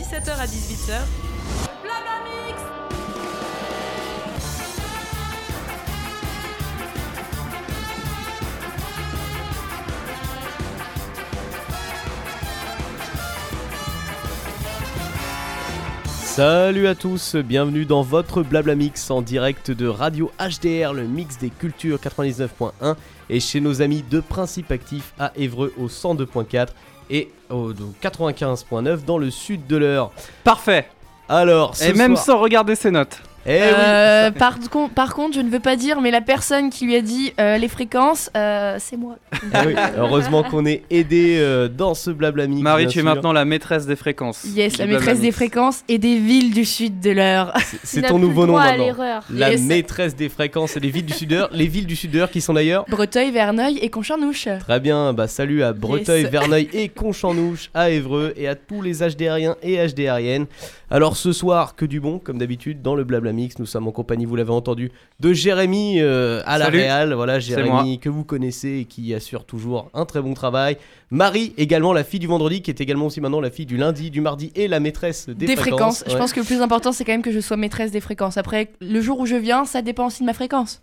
17h à 18h. Blabla Mix. Salut à tous, bienvenue dans votre Blabla Mix en direct de Radio HDR, le mix des cultures 99.1 et chez nos amis de Principe Actif à Évreux au 102.4 et au 95.9 dans le sud de l'Eure. Parfait. Alors, et même sans regarder ses notes. Oui. Par contre, je ne veux pas dire, mais la personne qui lui a dit les fréquences, c'est moi. Oui, heureusement qu'on est aidé dans ce Blabla Mix. Marie, tu es maintenant la maîtresse des fréquences. Yes, la maîtresse des fréquences et des villes du sud de l'Eure. C'est ton nouveau nom maintenant. La yes. maîtresse des fréquences et des villes du sud-Eure. Les villes du sud-Eure qui sont d'ailleurs Breteuil, Verneuil et Concharnouche. Très bien, bah salut à Breteuil, Yes. Verneuil et Concharnouche, à Évreux et à tous les HDRiens et HDRiennes. Alors ce soir, que du bon, comme d'habitude, dans le Blabla Mix, nous sommes en compagnie, vous l'avez entendu, de Jérémy à la Réal. Voilà, Jérémy que vous connaissez et qui assure toujours un très bon travail. Marie, également la fille du vendredi, qui est également aussi maintenant la fille du lundi, du mardi et la maîtresse des fréquences. Ouais. Je pense que le plus important, c'est quand même que je sois maîtresse des fréquences. Après, le jour où je viens, ça dépend aussi de ma fréquence.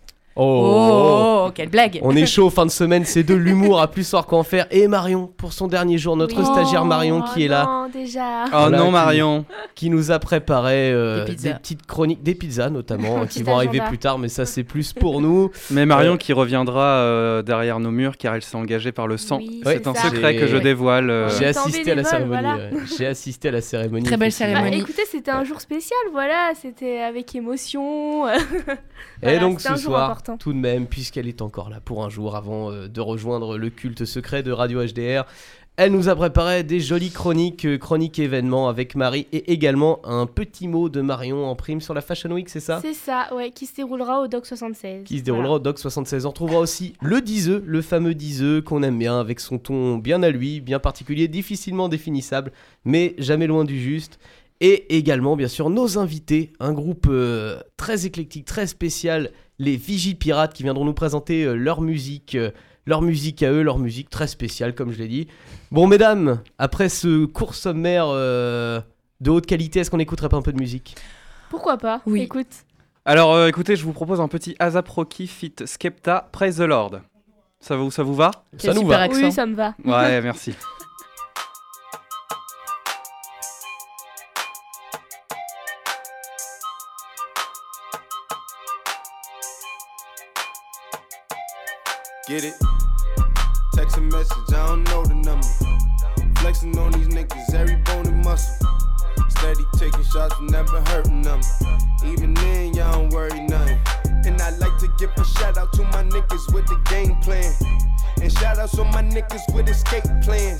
Oh, quelle blague. On est chaud, fin de semaine, c'est de l'humour à plus soir qu'en faire. Et Marion, pour son dernier jour, notre stagiaire Marion qui est là. Déjà. Oh non, Marion. Qui nous a préparé des petites chroniques, des pizzas notamment, qui vont arriver plus tard, mais ça c'est plus pour nous. Mais Marion qui reviendra derrière nos murs car elle s'est engagée par le sang. Oui, c'est un secret que je dévoile. J'ai assisté à la cérémonie. Voilà. J'ai assisté à la cérémonie. Très belle cérémonie. Bah, écoutez, c'était un jour spécial, voilà, c'était avec émotion. Et donc ce soir, tout de même, puisqu'elle est encore là pour un jour avant de rejoindre le culte secret de Radio HDR, elle nous a préparé des jolies chroniques événements avec Marie et également un petit mot de Marion en prime sur la Fashion Week, c'est ça ? C'est ça, ouais, qui se déroulera au Doc 76. Qui se déroulera au Doc 76. On retrouvera aussi le diseux, le fameux diseux qu'on aime bien, avec son ton bien à lui, bien particulier, difficilement définissable, mais jamais loin du juste. Et également, bien sûr, nos invités, un groupe très éclectique, très spécial, les Vigiles Pirates, qui viendront nous présenter leur musique à eux, leur musique très spéciale, comme je l'ai dit. Bon, mesdames, après ce court sommaire de haute qualité, est-ce qu'on écouterait pas un peu de musique ? Pourquoi pas ? Oui. Écoute. Alors, écoutez, je vous propose un petit A$AP Rocky feat. Skepta, Praise the Lord. Ça vous va ? Ça nous super va. accent. Oui, ça me va. Ouais, merci. Get it? Text a message, I don't know the number. Flexing on these niggas, every bone and muscle. Steady taking shots, never hurting them. Even then, y'all don't worry nothing. And I like to give a shout out to my niggas with the game plan. And shout outs on my niggas with escape plans.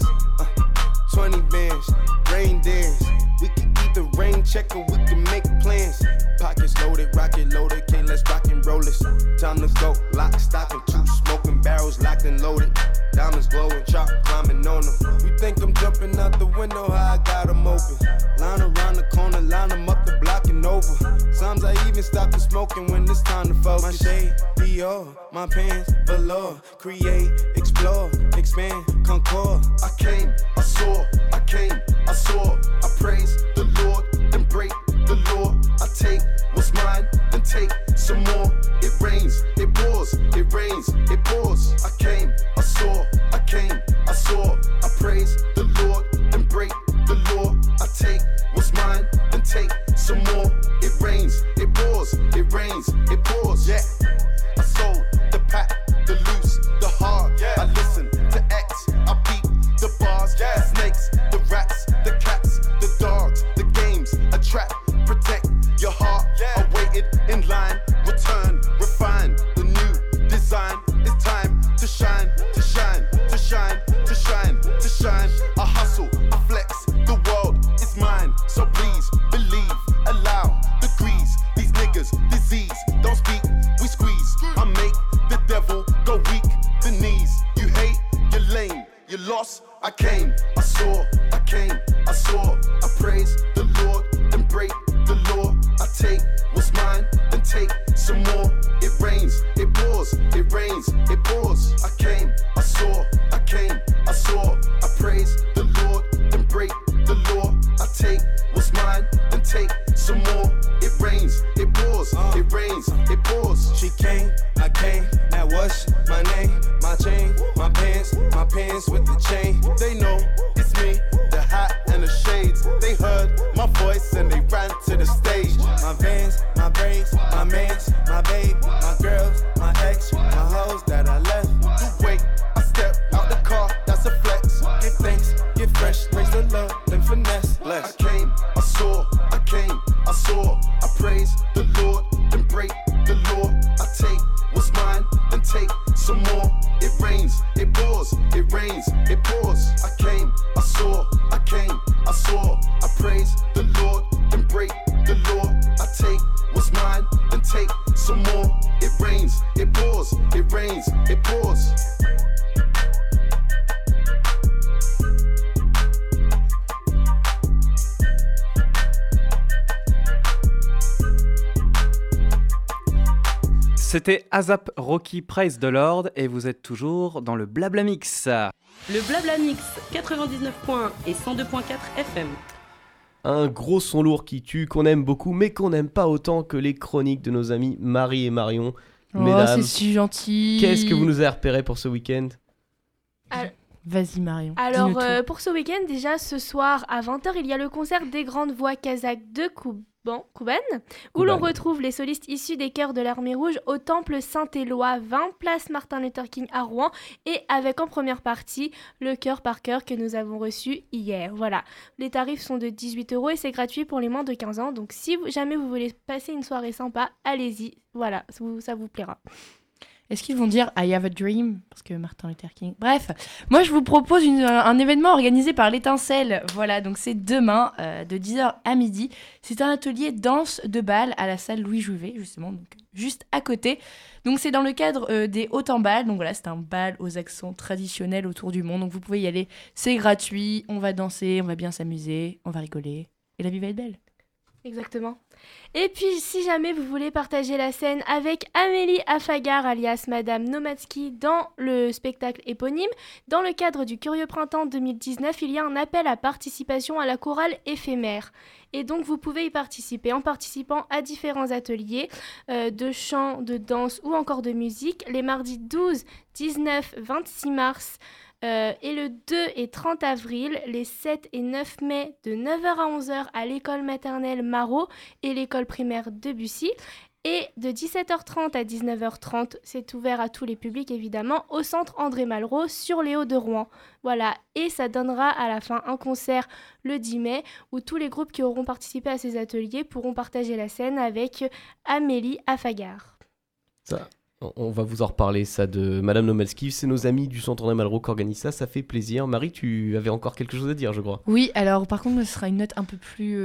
20 bands, rain dance. We can either rain check or we can make plans. Pockets loaded, rocket loaded, okay, let's rock and roll this. Time to go, lock, stock, and two smoking barrels locked and loaded. Diamonds glowing, chop climbing on them. You think I'm jumping out the window, how I got them open. Line around the corner, line them up the block and over. Sometimes I even stop the smoking when it's time to focus. My shade, Dior, my pants, velour. Create, explore, expand, concord. I came, I saw, I came, I saw. I praise the Lord, then break the law. I take what's mine, then take some more. It rains, it pours, it rains, it pours. I came, I saw, I came, I saw. I praise the Lord, then break the law. I take what's mine, then take some more. It rains, it pours, it rains, it pours. Yeah, I sold the pack, the loose, the hard. Yeah, I listen to X, I beat the bars. Yeah, the snakes, the rats, the cats, the dogs, the games, a trap. Protect your heart. Yeah, I waited in line. Return, refine the new design. It's time to shine, to shine, to shine, to shine, to shine. I hustle, I flex. The world is mine, so please believe. Allow degrees. These niggas disease. Don't speak, we squeeze. I make the devil go weak. The knees. You hate, you're lame, you lost. I came, I saw, I came, I saw. I praise the Lord, then break the law. I take what's mine, then take some more. It rains, it pours, it rains, it pours. I came, I saw, I came, I saw. I praise the Lord, then break the law. I take what's chain. They know it's me, the hat and the shades. They heard my voice and they ran to the stage. My veins, my braids, my mans, my babe, my girls, my ex, my hoes that I left. You wait, I step out the car, that's a flex. Give thanks, get fresh, raise the love, then finesse. Bless. I came, I saw, I came, I saw. I praise the Lord, then break the law. I take what's mine, then take some more. It rains, it pours, it rains, it pours. I came, I saw, I came, I saw. I praise the Lord, then break the law. I take what's mine, then take some more. It rains, it pours, it rains, it pours. C'était ASAP Rocky Praise the Lord et vous êtes toujours dans le Blabla Mix. Le Blabla Mix, 99.1 et 102.4 FM. Un gros son lourd qui tue, qu'on aime beaucoup, mais qu'on n'aime pas autant que les chroniques de nos amis Marie et Marion. Oh, Mesdames, c'est si gentil. qu'est-ce que vous nous avez repéré pour ce week-end ? Vas-y Marion. Alors, dis-nous tout. pour ce week-end, déjà, ce soir à 20h, il y a le concert des grandes voix kazakhs de Kouban, où l'on retrouve les solistes issus des chœurs de l'Armée Rouge au Temple Saint-Éloi, 20 place Martin Luther King à Rouen, et avec en première partie le chœur par cœur que nous avons reçu hier. Voilà, les tarifs sont de 18 € et c'est gratuit pour les moins de 15 ans, donc si jamais vous voulez passer une soirée sympa, allez-y, voilà, ça vous plaira. Est-ce qu'ils vont dire I have a dream? Parce que Martin Luther King. Bref, moi je vous propose un événement organisé par l'Étincelle. Voilà, donc c'est demain de 10h à midi. C'est un atelier danse de bal à la salle Louis Jouvet, justement, donc juste à côté. Donc c'est dans le cadre des Hauts en bal. Donc voilà, c'est un bal aux accents traditionnels autour du monde. Donc vous pouvez y aller, c'est gratuit, on va danser, on va bien s'amuser, on va rigoler. Et la vie va être belle. Exactement. Et puis, si jamais vous voulez partager la scène avec Amélie Afagar, alias Madame Nomadsky, dans le spectacle éponyme, dans le cadre du Curieux Printemps 2019, il y a un appel à participation à la chorale éphémère. Et donc, vous pouvez y participer en participant à différents ateliers de chant, de danse ou encore de musique, les mardis 12, 19, 26 mars, et le 2 et 30 avril, les 7 et 9 mai, de 9h à 11h à l'école maternelle Marot et l'école primaire Debussy. Et de 17h30 à 19h30, c'est ouvert à tous les publics évidemment, au centre André Malraux sur les Hauts de Rouen. Voilà, et ça donnera à la fin un concert le 10 mai où tous les groupes qui auront participé à ces ateliers pourront partager la scène avec Amélie Afagar. Ça, on va vous en reparler, ça, de Madame Nomadsky. C'est nos amis du Centre André Malraux qui organisent ça, ça fait plaisir. Marie, tu avais encore quelque chose à dire, je crois. Oui, alors par contre, ce sera une note un peu plus...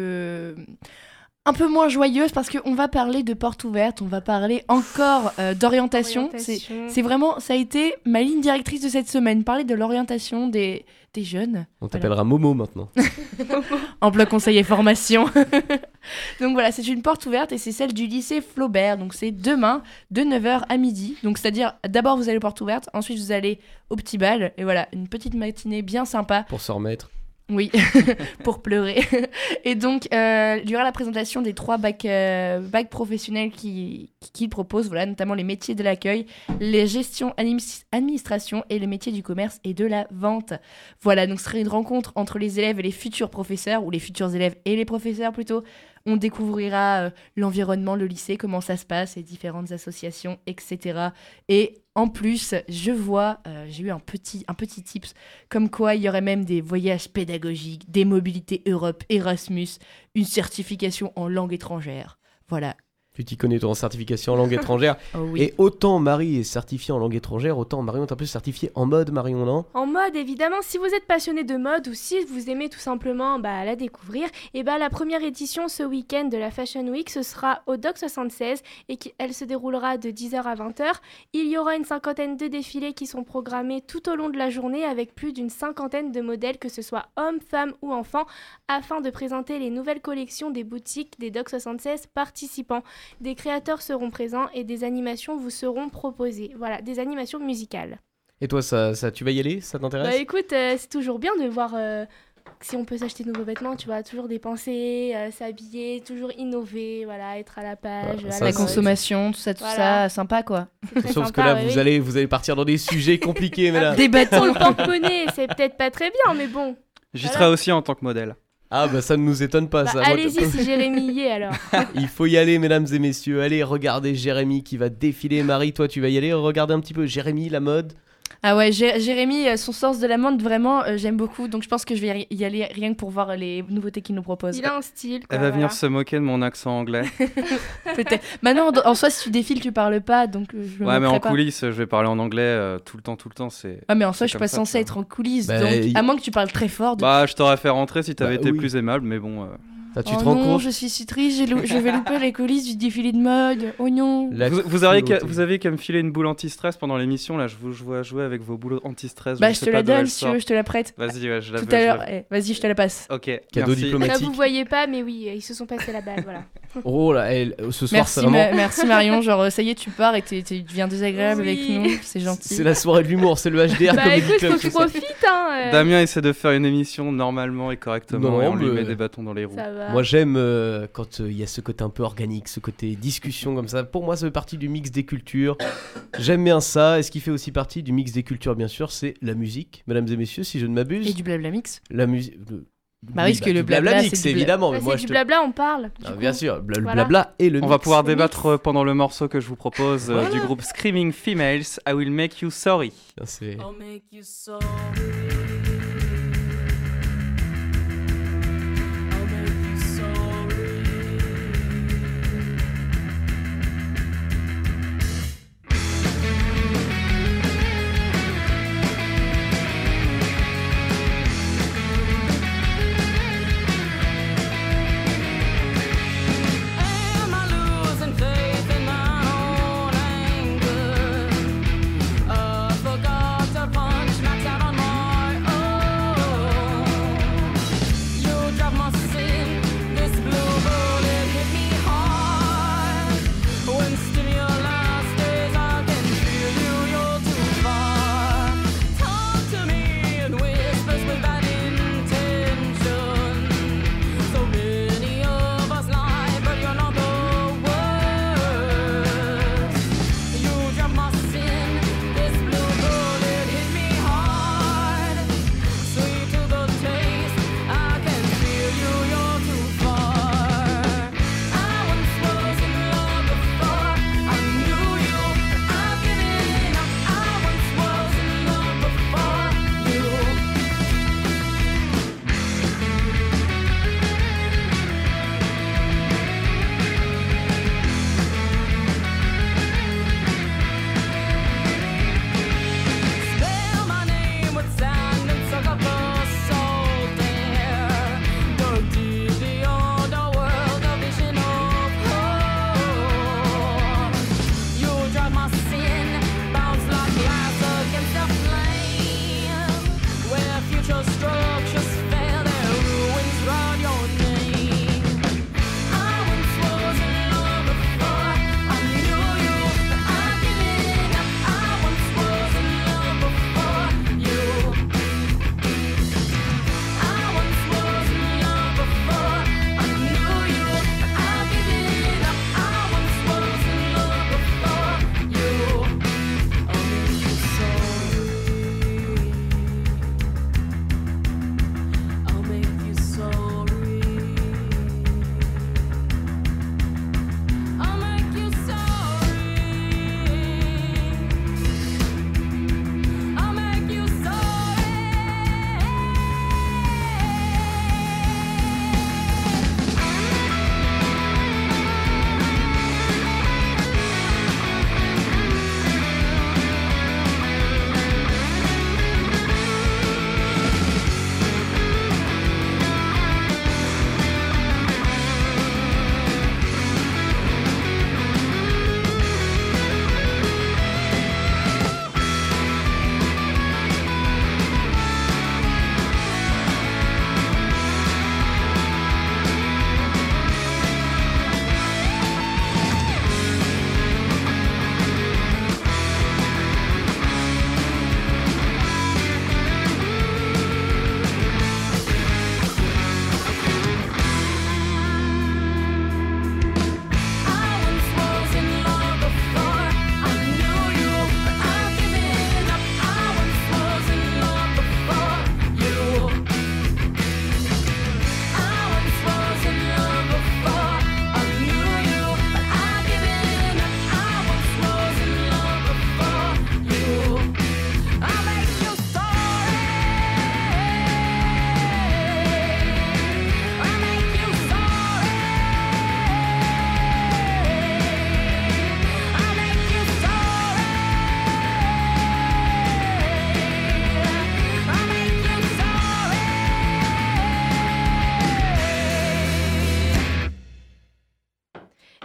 un peu moins joyeuse parce qu'on va parler de portes ouvertes, on va parler encore d'orientation. C'est vraiment, ça a été ma ligne directrice de cette semaine, parler de l'orientation des jeunes. On t'appellera Momo maintenant. En plein conseil et formation. Donc voilà, c'est une porte ouverte et c'est celle du lycée Flaubert. Donc c'est demain de 9h à midi. Donc c'est-à-dire, d'abord vous allez aux portes ouvertes, ensuite vous allez au petit bal. Et voilà, une petite matinée bien sympa. Pour se remettre. Oui, pour pleurer. Et donc, il y aura la présentation des 3 bacs professionnels qu'ils proposent, voilà, notamment les métiers de l'accueil, les gestions administration et les métiers du commerce et de la vente. Voilà, donc ce serait une rencontre entre les élèves et les futurs professeurs, ou les futurs élèves et les professeurs plutôt. On découvrira l'environnement, le lycée, comment ça se passe, les différentes associations, etc. Et en plus, je vois, j'ai eu un petit tips, comme quoi il y aurait même des voyages pédagogiques, des mobilités Europe, Erasmus, une certification en langue étrangère. Voilà. Tu t'y connais, toi, en certification en langue étrangère. Oh oui. Et autant Marie est certifiée en langue étrangère, autant Marion est un peu certifiée en mode, Marion, non ? En mode, évidemment, si vous êtes passionné de mode ou si vous aimez tout simplement la découvrir, et la première édition ce week-end de la Fashion Week, ce sera au Doc 76 et elle se déroulera de 10h à 20h. Il y aura une 50aine de défilés qui sont programmés tout au long de la journée avec plus d'une 50aine de modèles, que ce soit hommes, femmes ou enfants, afin de présenter les nouvelles collections des boutiques des Doc 76 participants. Des créateurs seront présents et des animations vous seront proposées. Voilà, des animations musicales. Et toi, ça, tu vas y aller ? Ça t'intéresse ? Écoute, c'est toujours bien de voir si on peut s'acheter de nouveaux vêtements, tu vois, toujours dépenser, s'habiller, toujours innover, voilà, être à la page. Ah, à ça, La mode. consommation, tout ça, Voilà. sympa quoi. C'est très Sauf que sympa, là, oui, vous allez partir dans des sujets compliqués, mesdames. Pour Débattons. le porte-monnaie, c'est peut-être pas très bien, mais bon. J'y Voilà. serai aussi en tant que modèle. Ah bah ça ne nous étonne pas. Bah, ça. Moi, allez-y si Jérémy y est alors. il faut y aller, mesdames et messieurs. Allez, regardez Jérémy qui va défiler. Marie, toi, tu vas y aller. Regarder un petit peu Jérémy, la mode. Ah ouais, Jérémy, son sens de la mode, vraiment, j'aime beaucoup. Donc je pense que je vais y aller rien que pour voir les nouveautés qu'il nous propose. Il a un style. Quoi, Elle va venir voilà. se moquer de mon accent anglais. Peut-être. Maintenant, en soi, si tu défiles, tu parles pas, donc je me Ouais, mais moquerai en pas. coulisses, je vais parler en anglais tout le temps. C'est... Ah mais en soi, c'est je suis comme pas ça, censée tu être en coulisses, Bah, donc il- à moins que tu parles très fort. Bah, je t'aurais fait rentrer si t'avais Bah, été oui. plus aimable, mais bon. Ah, tu Oh te rends non, compte je suis si triste, je vais louper les coulisses du défilé de mode. Oh non. La Vous avez cruauté. qu'à me filer une boule anti-stress pendant l'émission, là, je vous vois jouer avec vos boules anti-stress. Bah ne je sais te pas la d'où elle donne si tu sort. veux, je te la prête. Vas-y, ouais, je la Tout veux. à je la l'heure, veux. vas-y, je te la passe. Ok, Cadeau merci. diplomatique. Ça vous voyez pas, mais oui, ils se sont passés la balle, voilà. Oh là, ce soir, Merci, c'est vraiment. merci Marion, genre ça y est, tu pars et tu deviens désagréable Oui. avec nous, c'est gentil. C'est la soirée de l'humour, c'est le HDR Bah Comedy écoute, Club. faut que c'est tu ça. profites, hein. Damien essaie de faire une émission normalement et correctement Non, et on lui mais- met des bâtons dans les roues. Ça va. Moi j'aime quand il y a ce côté un peu organique, ce côté discussion comme ça. Pour moi ça fait partie du mix des cultures. J'aime bien ça. Et ce qui fait aussi partie du mix des cultures bien sûr, c'est la musique, mesdames et messieurs, si je ne m'abuse. Et du blabla mix. La musique. Bah oui, parce que le du blabla blabla, mix c'est du évidemment. Bah, Mais moi c'est je du te... blabla, on parle. du Ah, coup. bien sûr, le Voilà. blabla et le On mix. va pouvoir le débattre mix. pendant le morceau que je vous propose Voilà. du groupe Screaming Females, I Will Make You Sorry. Putain, c'est- I'll make you sorry. I'll make you sorry. Am I losing faith in my own anger? Forgot to punch max out on my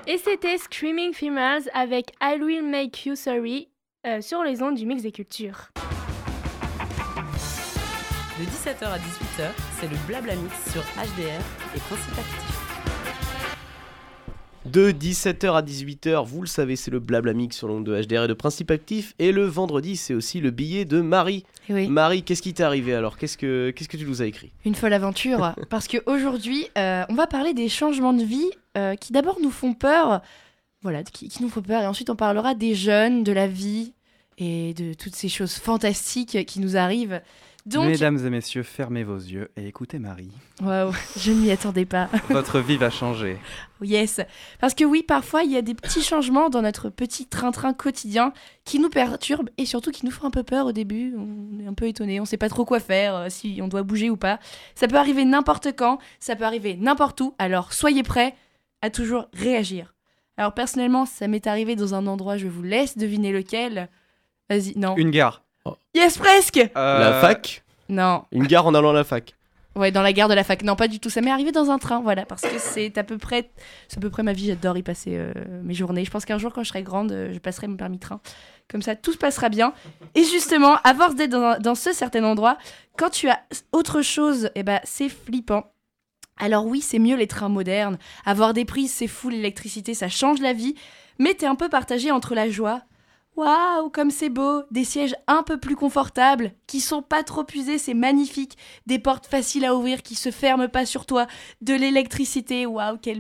Et c'était Screaming Females avec I Will Make You Sorry sur les ondes du Mix des Cultures. De 17h à 18h, c'est le Blabla Mix sur HDR et Principe Actif. De 17h à 18h, vous le savez, c'est le Blabla Mix sur l'onde de HDR et de Principe Actif. Et le vendredi, c'est aussi le billet de Marie. Et oui, Marie, qu'est-ce qui t'est arrivé alors ? Qu'est-ce que tu nous as écrit ? une folle aventure. Parce qu'aujourd'hui, on va parler des changements de vie qui d'abord nous font peur. Voilà, qui nous font peur. Et ensuite, on parlera des jeunes, de la vie et de toutes ces choses fantastiques qui nous arrivent. Donc, Mesdames et messieurs, fermez vos yeux et écoutez Marie. waouh, je ne m'y attendais pas. Votre vie va changer. Yes. Parce que oui, parfois, il y a des petits changements dans notre petit train-train quotidien qui nous perturbent et surtout qui nous font un peu peur au début. On est un peu étonnés, on ne sait pas trop quoi faire, si on doit bouger ou pas. Ça peut arriver n'importe quand, ça peut arriver n'importe où, alors soyez prêts à toujours réagir. Alors personnellement, ça m'est arrivé dans un endroit, je vous laisse deviner lequel. Vas-y, non. Une gare. Yes, presque. La fac ? Non. Une gare en allant à la fac. Ouais, dans la gare de la fac. Non, pas du tout. Ça m'est arrivé dans un train, voilà, parce que c'est à peu près ma vie. J'adore y passer mes journées. Je pense qu'un jour, quand je serai grande, je passerai mon permis train. Comme ça, tout se passera bien. Et justement, à force d'être dans ce certain endroit, quand tu as autre chose, eh ben, c'est flippant. Alors oui, c'est mieux les trains modernes. Avoir des prises, c'est fou, l'électricité, ça change la vie. Mais t'es un peu partagé entre la joie. Waouh, comme c'est beau! Des sièges un peu plus confortables, qui sont pas trop usés, c'est magnifique. Des portes faciles à ouvrir, qui se ferment pas sur toi. De l'électricité, waouh, quel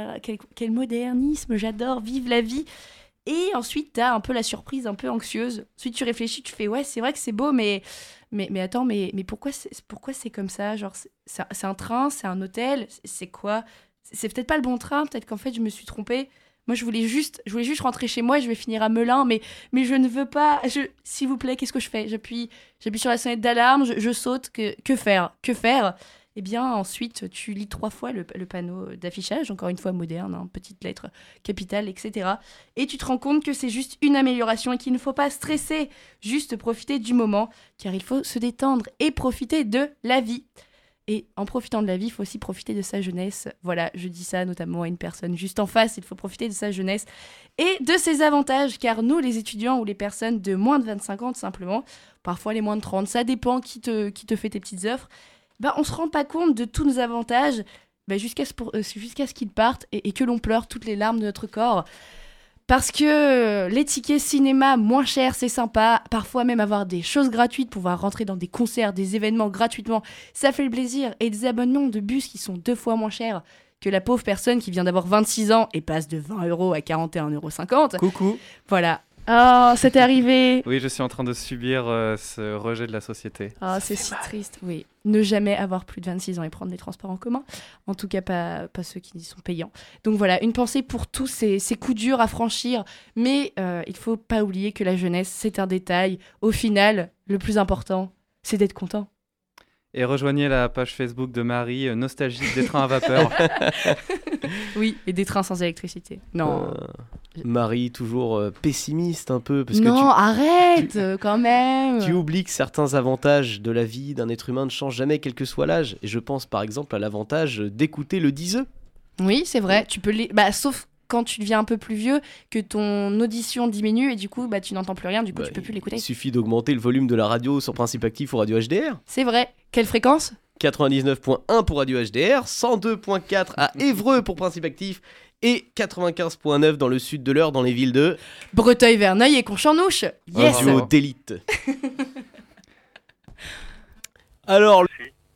modernisme, j'adore, vive la vie. Et ensuite, t'as un peu la surprise, un peu anxieuse. Ensuite, tu réfléchis, tu fais, ouais, c'est vrai que c'est beau, mais attends, mais pourquoi c'est comme ça? Genre, c'est un train, c'est un hôtel, c'est quoi? C'est peut-être pas le bon train, peut-être qu'en fait, je me suis trompée. Moi, je voulais juste rentrer chez moi et je vais finir à Melun, mais je ne veux pas. S'il vous plaît, qu'est-ce que je fais? J'appuie sur la sonnette d'alarme, je saute. Que faire? Eh bien, ensuite, tu lis 3 fois le panneau d'affichage, encore une fois moderne, hein, petite lettre capitale, etc. Et tu te rends compte que c'est juste une amélioration et qu'il ne faut pas stresser, juste profiter du moment, car il faut se détendre et profiter de la vie. Et en profitant de la vie, il faut aussi profiter de sa jeunesse. Voilà, je dis ça notamment à une personne juste en face, il faut profiter de sa jeunesse et de ses avantages, car nous, les étudiants ou les personnes de moins de 25 ans, tout simplement, parfois les moins de 30, ça dépend qui te fait tes petites offres, on ne se rend pas compte de tous nos avantages jusqu'à ce qu'ils partent et que l'on pleure toutes les larmes de notre corps. Parce que les tickets cinéma moins chers, c'est sympa. Parfois même avoir des choses gratuites, pouvoir rentrer dans des concerts, des événements gratuitement, ça fait le plaisir. Et des abonnements de bus qui sont 2 fois moins chers que la pauvre personne qui vient d'avoir 26 ans et passe de 20 € à 41,50 €. Coucou. Voilà. Oh, ça t'est arrivé. Oui, je suis en train de subir ce rejet de la société. Oh, c'est si triste, oui. Ne jamais avoir plus de 26 ans et prendre les transports en commun. En tout cas, pas ceux qui sont payants. Donc voilà, une pensée pour tous ces coups durs à franchir. Mais il faut pas oublier que la jeunesse, c'est un détail. Au final, le plus important, c'est d'être content. Et rejoignez la page Facebook de Marie, nostalgique des trains à vapeur. Oui, et des trains sans électricité. Non. Marie, toujours pessimiste un peu. Parce Non, que arrête, quand même. tu oublies que certains avantages de la vie d'un être humain ne changent jamais, quel que soit l'âge. Et je pense par exemple à l'avantage d'écouter le 10E. Oui, c'est vrai. Tu peux sauf quand tu deviens un peu plus vieux, que ton audition diminue et du coup, tu n'entends plus rien, du coup, tu peux plus l'écouter. Il suffit d'augmenter le volume de la radio sur Principe Actif ou Radio HDR. C'est vrai. Quelle fréquence ? 99.1 pour Radio HDR, 102.4 à Évreux pour Principe Actif et 95.9 dans le sud de l'Eure, dans les villes de Breteuil, Verneuil et Conchamnouche. Yes. un duo d'élite. Alors,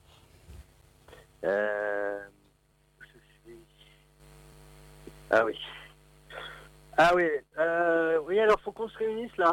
Oui, alors faut qu'on se réunisse là.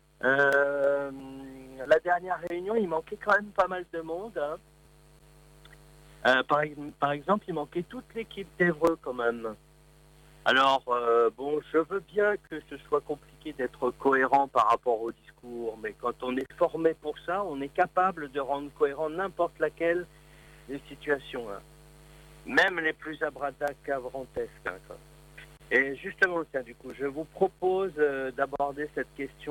La dernière réunion, il manquait quand même pas mal de monde. Hein. Par exemple, il manquait toute l'équipe d'Évreux quand même. Alors, je veux bien que ce soit compliqué d'être cohérent par rapport au discours, mais quand on est formé pour ça, on est capable de rendre cohérent n'importe laquelle des situations. Hein. Même les plus abracadabrantesques. Hein, quoi. Et justement, du coup, je vous propose d'aborder cette question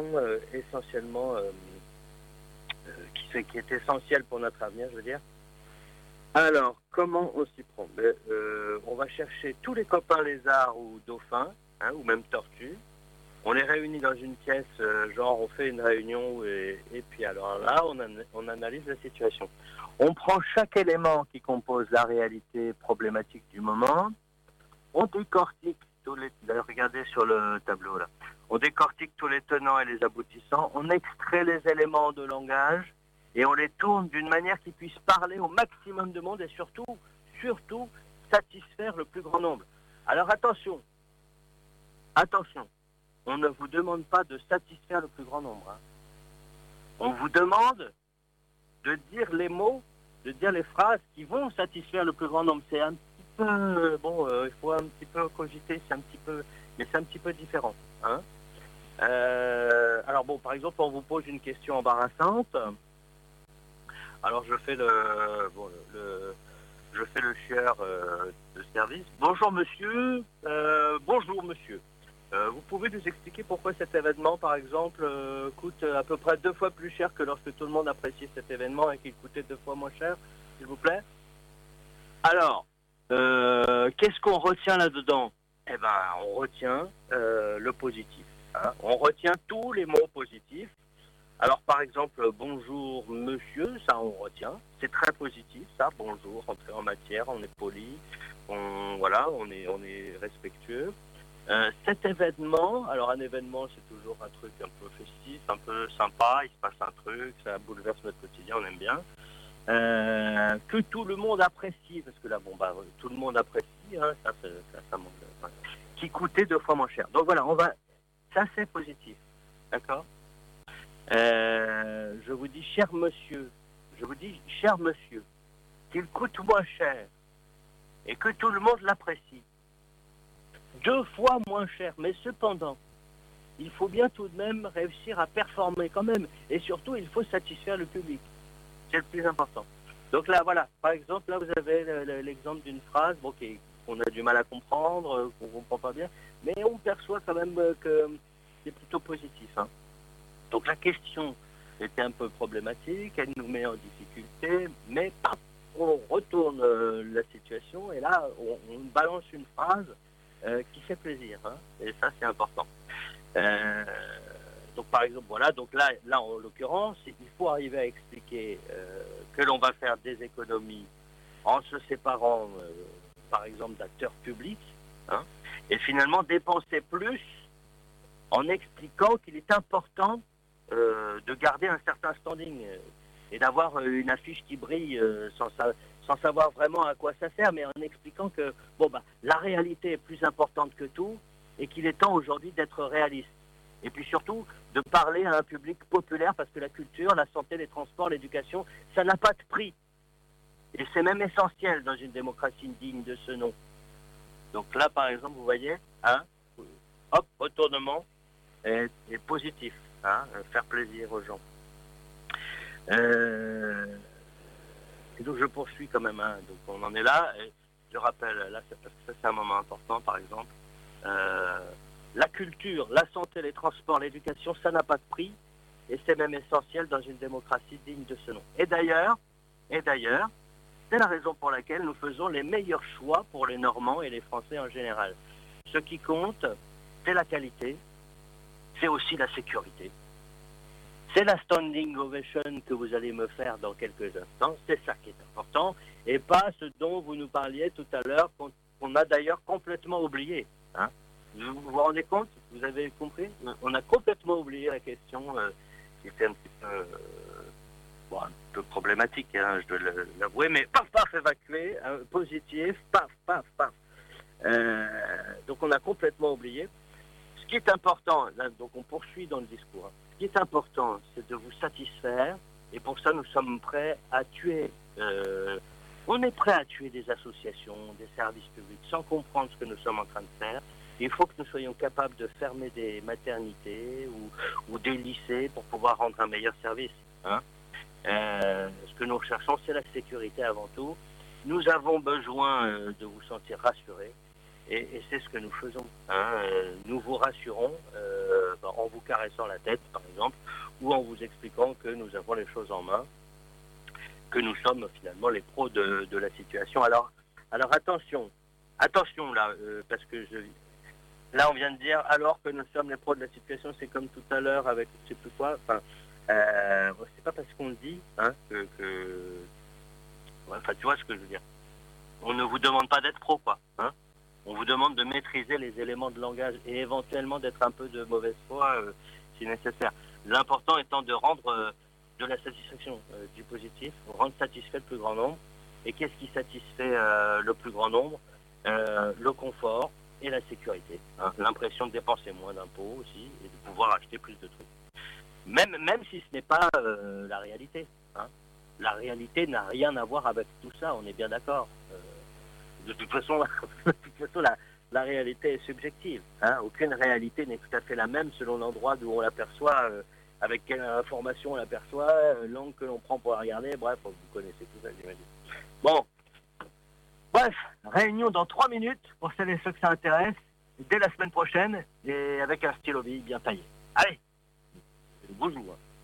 essentiellement, qui est essentielle pour notre avenir, je veux dire. Alors, comment on s'y prend? On va chercher tous les copains lézards ou dauphins, ou même tortues. On les réunit dans une pièce, genre on fait une réunion et puis alors là, on analyse la situation. On prend chaque élément qui compose la réalité problématique du moment. On décortique tous les... D'ailleurs, regardez sur le tableau là. On décortique tous les tenants et les aboutissants. On extrait les éléments de langage et on les tourne d'une manière qui puisse parler au maximum de monde et surtout satisfaire le plus grand nombre. Alors attention. On ne vous demande pas de satisfaire le plus grand nombre. On vous demande de dire les mots, de dire les phrases qui vont satisfaire le plus grand nombre. C'est un petit peu... il faut un petit peu cogiter, mais c'est un petit peu différent. Alors par exemple, on vous pose une question embarrassante. Alors je fais le chieur de service. Bonjour monsieur. Vous pouvez nous expliquer pourquoi cet événement, par exemple, coûte à peu près 2 fois plus cher que lorsque tout le monde appréciait cet événement et qu'il coûtait 2 fois moins cher, s'il vous plaît? Alors, qu'est-ce qu'on retient là-dedans? Eh ben, on retient le positif. On retient tous les mots positifs. Alors, par exemple, bonjour monsieur, ça on retient. C'est très positif, ça. Bonjour, entrer en matière, on est poli, on est respectueux. Cet événement, alors un événement c'est toujours un truc un peu festif, un peu sympa, il se passe un truc, ça bouleverse notre quotidien, on aime bien. Que tout le monde apprécie, parce que là tout le monde apprécie, ça monte, qui coûtait 2 fois moins cher. Donc voilà, ça c'est positif, d'accord. Je vous dis cher monsieur, qu'il coûte moins cher et que tout le monde l'apprécie. 2 fois moins cher, mais cependant, il faut bien tout de même réussir à performer quand même. Et surtout, il faut satisfaire le public. C'est le plus important. Donc là, voilà, par exemple, là, vous avez l'exemple d'une phrase qu'on a du mal à comprendre, qu'on ne comprend pas bien, mais on perçoit quand même que c'est plutôt positif. Donc la question était un peu problématique, elle nous met en difficulté, mais on retourne la situation et là, on balance une phrase qui fait plaisir, et ça c'est important. Donc par exemple, voilà, donc là en l'occurrence, il faut arriver à expliquer que l'on va faire des économies en se séparant, par exemple, d'acteurs publics, et finalement dépenser plus en expliquant qu'il est important de garder un certain standing et d'avoir une affiche qui brille sans savoir vraiment à quoi ça sert, mais en expliquant que la réalité est plus importante que tout et qu'il est temps aujourd'hui d'être réaliste. Et puis surtout, de parler à un public populaire parce que la culture, la santé, les transports, l'éducation, ça n'a pas de prix. Et c'est même essentiel dans une démocratie digne de ce nom. Donc là, par exemple, vous voyez, retournement est positif, faire plaisir aux gens. Et donc je poursuis quand même, donc on en est là, et je rappelle, là ça c'est un moment important par exemple, la culture, la santé, les transports, l'éducation, ça n'a pas de prix, et c'est même essentiel dans une démocratie digne de ce nom. Et d'ailleurs, c'est la raison pour laquelle nous faisons les meilleurs choix pour les Normands et les Français en général. Ce qui compte, c'est la qualité, c'est aussi la sécurité. C'est la standing ovation que vous allez me faire dans quelques instants. C'est ça qui est important. Et pas ce dont vous nous parliez tout à l'heure, qu'on a d'ailleurs complètement oublié. Vous vous rendez compte? Vous avez compris? On a complètement oublié la question qui était un petit peu problématique, je dois l'avouer, mais paf, évacué, positif, paf. Donc on a complètement oublié. Ce qui est important, là, donc on poursuit dans le discours. Ce qui est important, c'est de vous satisfaire, et pour ça, nous sommes prêts à tuer. On est prêt à tuer des associations, des services publics, sans comprendre ce que nous sommes en train de faire. Il faut que nous soyons capables de fermer des maternités ou des lycées pour pouvoir rendre un meilleur service. Ce que nous recherchons, c'est la sécurité avant tout. Nous avons besoin de vous sentir rassurés. Et c'est ce que nous faisons. Nous vous rassurons en vous caressant la tête, par exemple, ou en vous expliquant que nous avons les choses en main, que nous sommes finalement les pros de la situation. Alors attention là, parce que là on vient de dire alors que nous sommes les pros de la situation, c'est comme tout à l'heure avec je sais plus quoi. Enfin, c'est pas parce qu'on le dit, hein, enfin tu vois ce que je veux dire. On ne vous demande pas d'être pro, quoi. Hein. On vous demande de maîtriser les éléments de langage et éventuellement d'être un peu de mauvaise foi si nécessaire. L'important étant de rendre de la satisfaction du positif, rendre satisfait le plus grand nombre. Et qu'est-ce qui satisfait le plus grand nombre? Le confort et la sécurité. Hein. L'impression de dépenser moins d'impôts aussi et de pouvoir acheter plus de trucs. Même si ce n'est pas la réalité. Hein. La réalité n'a rien à voir avec tout ça, on est bien d'accord. De toute façon, la réalité est subjective. Hein. Aucune réalité n'est tout à fait la même selon l'endroit d'où on l'aperçoit, avec quelle information on l'aperçoit, l'angle que l'on prend pour la regarder. Bref, vous connaissez tout ça, j'imagine. Bon. Bref, réunion dans 3 minutes pour celles et ceux que ça intéresse, dès la semaine prochaine, et avec un stylo bille bien taillé. Allez, bonjour.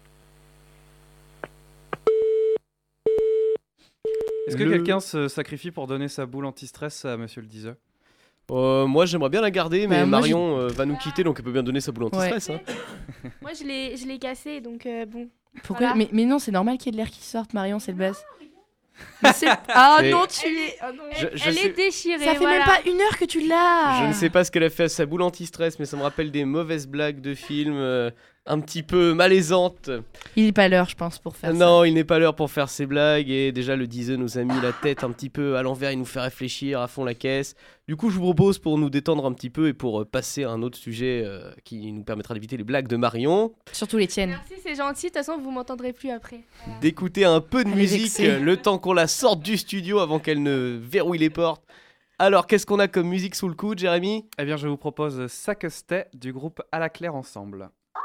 Est-ce que quelqu'un se sacrifie pour donner sa boule anti-stress à Monsieur le Diseur? Moi j'aimerais bien la garder, mais moi, Marion va nous quitter, donc elle peut bien donner sa boule anti-stress. Ouais. Hein. Moi, je l'ai cassé, donc bon. Pourquoi Voilà. mais non, c'est normal qu'il y ait de l'air qui sorte, Marion, c'est le buzz. Mais ah C'est- non, tu es. Ah non. Je Elle sais- est déchirée. Ça fait voilà. même pas 1 heure que tu l'as. Je ne sais pas ce qu'elle a fait à sa boule anti-stress, mais ça me rappelle des mauvaises blagues de films un petit peu malaisantes. Il est pas l'heure, je pense, pour faire ça. Non, il n'est pas l'heure pour faire ces blagues, et déjà le Diseux nous a mis la tête un petit peu à l'envers, il nous fait réfléchir à fond la caisse. Du coup, je vous propose, pour nous détendre un petit peu et pour passer à un autre sujet qui nous permettra d'éviter les blagues de Marion, Surtout les tiennes. Merci, c'est gentil. De toute façon, vous m'entendrez plus après. Voilà. d'écouter un peu de Elle est musique vexée. le temps qu'on la sorte du studio avant qu'elle ne verrouille les portes. Alors, qu'est-ce qu'on a comme musique sous le coude, Jérémy? Eh bien, je vous propose Sacquestet du groupe À la Claire Ensemble.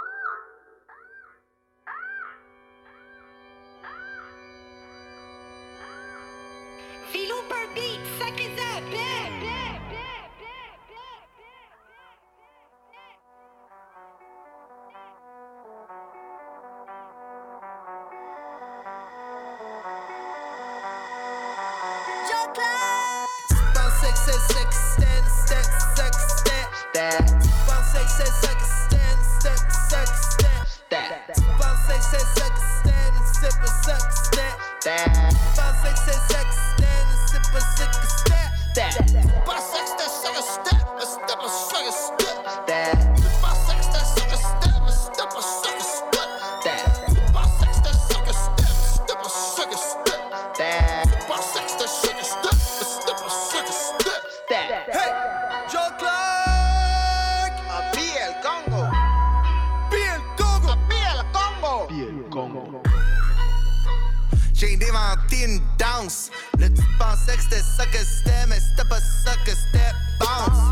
Philo per beat, sacré Pensais que c'est Pensais que c'est ça que Pensais que c'est ça que c'est pas ça que Pensais que c'est ça que c'est pas ça que Pensais que c'était ça que c'était pas ça que Pensais que c'était ça que c'était pas ça que Pensais que c'était ça que c'était pas ça que Pensais que c'était ça que c'était pas ça que Hey, Joe Clark! A PL Congo! PL Congo! A PL Congo! J'ai inventé une danse. Là, tu pensais que c'était ça que c'était, mais c'était pas ça que c'était. Bounce!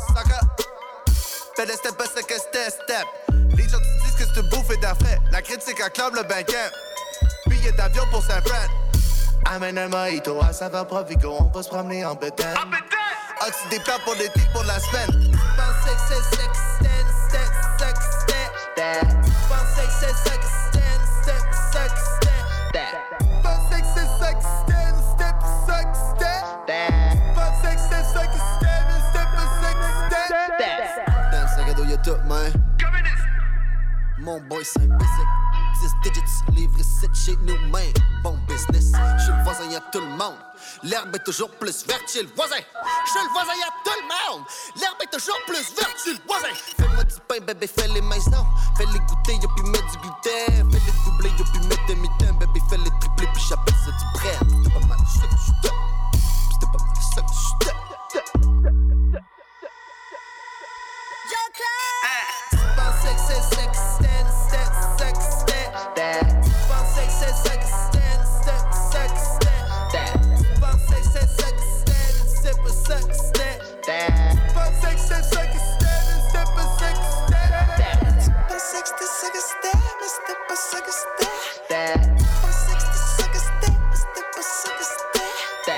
Fais c'était pas ça que c'était, step. Les gens te disent que c'est une bouffée d'affaires. La critique acclame le banquet. Billet d'avion pour Saint-Fran. Amène un mojito à saveur Provigo, on va se promener en bétail. Oxy des plans pour l'été, pour la semaine. Pensais que c'est ça que c'était, c'est ça que c'était. Pensais que c'est ça que c'était, c'est ça que c'était. Pensais que c'est ça que c'était, c'est ça que c'était. Pensais que c'est ça que c'était, mais c'était pas ça que c'était. Dans le sac à dos y'a tout, man. Mon boy c'est un basic. 10 digits, livre 7 chez nous, man. Bon business, chez le voisin y'a tout le monde. L'herbe est toujours plus verte chez le voisin. Chez le voisin y'a tout le monde. L'herbe est toujours plus verte chez le voisin. Fais-moi du pain, bébé, fais les maisons. Fais-les goûter, y'a puis mettre du gluten. Fais-les doubler, y'a puis mettre des mitaines. Bébé, fais-les tripler, puis j'appelle ça du bread. C'était pas mal ça que j'étais. C'était pas mal ça que j'étais. Pensais que c'est ça que c'était, ça que c'était. Pensais que c'est ça que c'était, ça que c'était. Pensais que c'est ça que c'était, c'est pas ça que c'était. Pensais que c'est ça que c'était, c'est pas ça que c'était. Pensais que c'était ça que c'était, mais c'était pas ça que c'était. Pensais que c'était ça que c'était, mais c'était pas ça que c'était.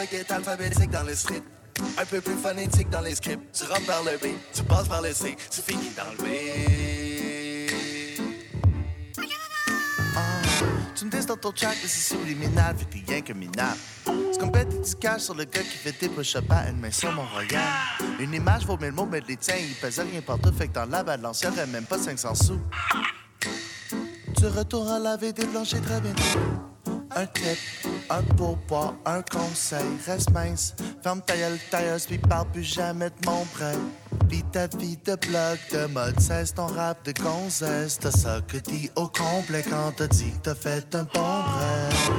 baguette alphabétique dans le strip. Un peu plus phonétique dans les scripts. Tu rentres par le B, tu passes par le C, tu finis dans le B. Tu me dis dans ton track, mais c'est subliminal, fait que t'es rien que minable. C'est comme bête du cash sur le gars qui fait des push-ups à une main sur Mont-Royal. Une image vaut 1000 mots, mais les tiens, ils pèsent rien partout, fait que dans la balance, y'aurait même pas 500 sous. Tu retournes à laver des planchers très bientôt. Un tip, un pourboire, un conseil, reste mince. Ferme ta gueule, tailleuse, puis parle plus jamais de mon prêt. Vis ta vie de blog, de mode, cesse ton rap de gonzesse. T'as ça que dit au complet quand t'as dit que t'as fait un bon rêve.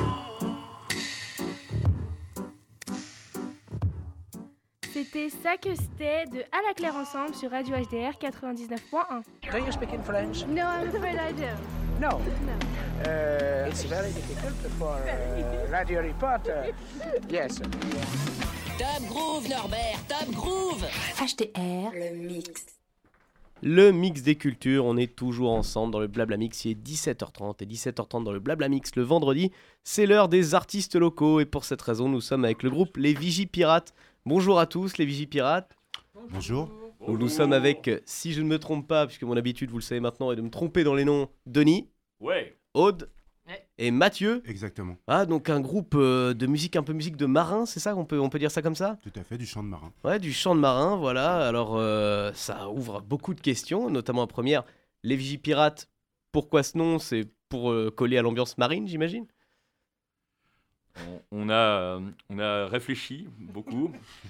C'était ça que c'était de À la Claire ensemble sur Radio HDR 99.1. Do you speak in French? No, I'm afraid I do. No. It's very difficult for radio reporter. Yes. Top Groove, Norbert, Top Groove. HDR, le mix. Le mix des cultures, on est toujours ensemble dans le Blabla Mix, il est 17h30 et 17h30 dans le Blabla Mix le vendredi, c'est l'heure des artistes locaux et pour cette raison nous sommes avec le groupe Les Vigipirates. Bonjour à tous les Vigipirates. Bonjour. Donc, nous sommes avec, si je ne me trompe pas, puisque mon habitude vous le savez maintenant est de me tromper dans les noms, Denis, Ouais. Aude et Mathieu. Exactement. Ah, donc un groupe de musique, un peu musique de marin, c'est ça, on peut dire ça comme ça? Tout à fait, du chant de marin. Ouais, du chant de marin, voilà. Alors, ça ouvre beaucoup de questions, notamment la première. Les Vigipirates, pourquoi ce nom? C'est pour coller à l'ambiance marine, j'imagine? On a réfléchi beaucoup.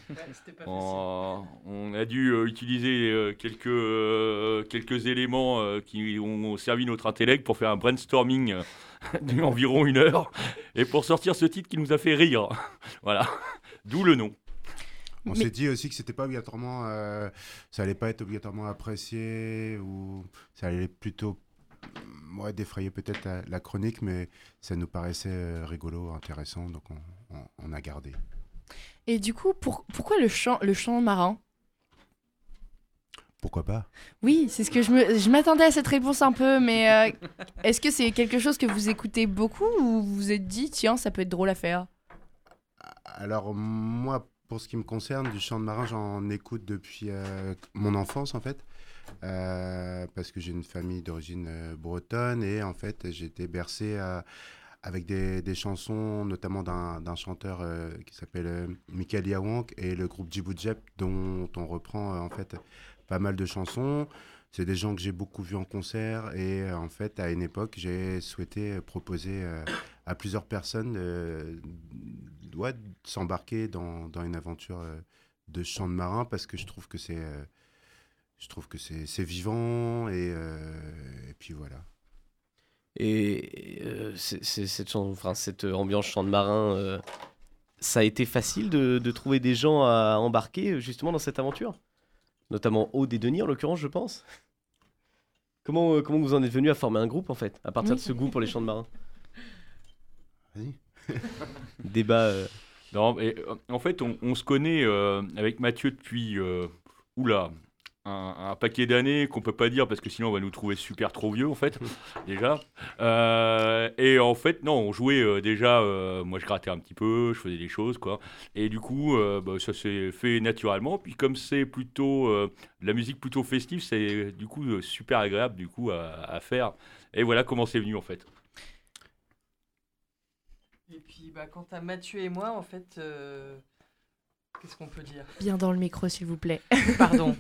On a dû utiliser quelques éléments qui ont servi notre intellect pour faire un brainstorming d'environ 1 heure et pour sortir ce titre qui nous a fait rire. Voilà, d'où le nom. On s'est dit aussi que c'était pas obligatoirement, ça allait pas être obligatoirement apprécié ou ça allait plutôt défrayer peut-être la chronique, mais ça nous paraissait rigolo, intéressant, donc on a gardé. Et du coup, pourquoi le chant marin? Pourquoi pas? Oui, c'est ce que je m'attendais à cette réponse un peu, mais est-ce que c'est quelque chose que vous écoutez beaucoup ou vous vous êtes dit, tiens, ça peut être drôle à faire? Alors moi, pour ce qui me concerne, du chant de marin, j'en écoute depuis mon enfance en fait. Parce que j'ai une famille d'origine bretonne et en fait j'ai été bercé avec des chansons notamment d'un chanteur qui s'appelle Michael Yawank et le groupe Djiboudjep dont on reprend en fait pas mal de chansons. C'est des gens que j'ai beaucoup vus en concert et en fait à une époque j'ai souhaité proposer à plusieurs personnes de s'embarquer dans une aventure de chant de marin parce que je trouve que c'est vivant et puis voilà. Et cette ambiance chant de marin, ça a été facile de trouver des gens à embarquer justement dans cette aventure? Notamment Aude et Denis en l'occurrence, je pense. Comment vous en êtes venus à former un groupe en fait, à partir de ce goût pour les chants de marin? Vas-y. Débat. Non, mais, en fait, on se connaît avec Mathieu depuis un paquet d'années qu'on peut pas dire parce que sinon on va nous trouver super trop vieux en fait déjà et en fait non on jouait déjà moi je grattais un petit peu, je faisais des choses quoi et du coup ça s'est fait naturellement puis comme c'est plutôt de la musique plutôt festive c'est du coup super agréable du coup à faire et voilà comment c'est venu en fait. Et puis quant à Mathieu et moi en fait qu'est-ce qu'on peut dire? Bien dans le micro, s'il vous plaît. Pardon.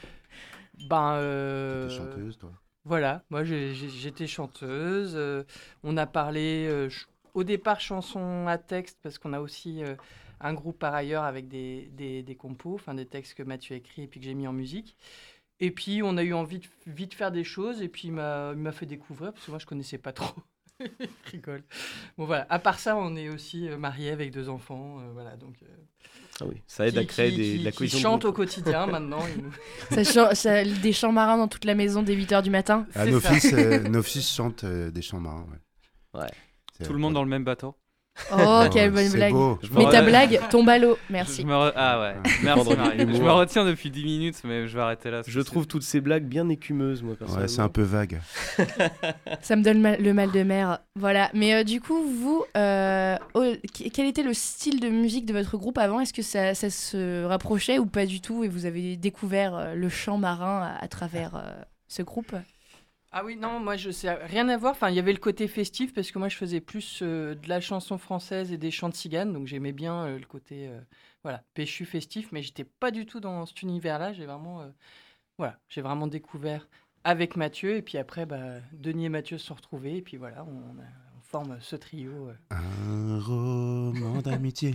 T'étais chanteuse, toi? Voilà, moi j'étais chanteuse. On a parlé au départ chansons à texte parce qu'on a aussi un groupe par ailleurs avec des compos, enfin des textes que Mathieu a écrits et puis que j'ai mis en musique. Et puis on a eu envie de vite faire des choses et puis il m'a fait découvrir parce que moi je connaissais pas trop. Je rigole. Bon voilà, à part ça, on est aussi mariés avec 2 enfants, voilà donc. Ah oui, ça aide à créer de la cohésion. Qui chantent au quotidien maintenant. Ça des chants marins dans toute la maison dès 8h du matin. Nos fils chantent des chants marins. Ouais. Tout le monde dans le même bateau. Oh, quelle bonne c'est blague. beau. Mais ta blague tombe à l'eau. Merci. Ah ouais, merci Marie. Je me retiens depuis 10 minutes, mais je vais arrêter là. Je trouve toutes ces blagues bien écumeuses, moi, personnellement. Ouais, c'est un peu vague. Ça me donne le mal de mer. Voilà. Mais du coup, vous, quel était le style de musique de votre groupe avant? Est-ce que ça se rapprochait ou pas du tout? Et vous avez découvert le chant marin à travers ce groupe? Ah oui, non, moi je sais rien à voir. Enfin, il y avait le côté festif parce que moi je faisais plus de la chanson française et des chants de cigane, donc j'aimais bien le côté voilà, péchu festif, mais j'étais pas du tout dans cet univers-là. J'ai vraiment découvert avec Mathieu, et puis après, Denis et Mathieu se sont retrouvés, et puis voilà, on forme ce trio. Un roman d'amitié.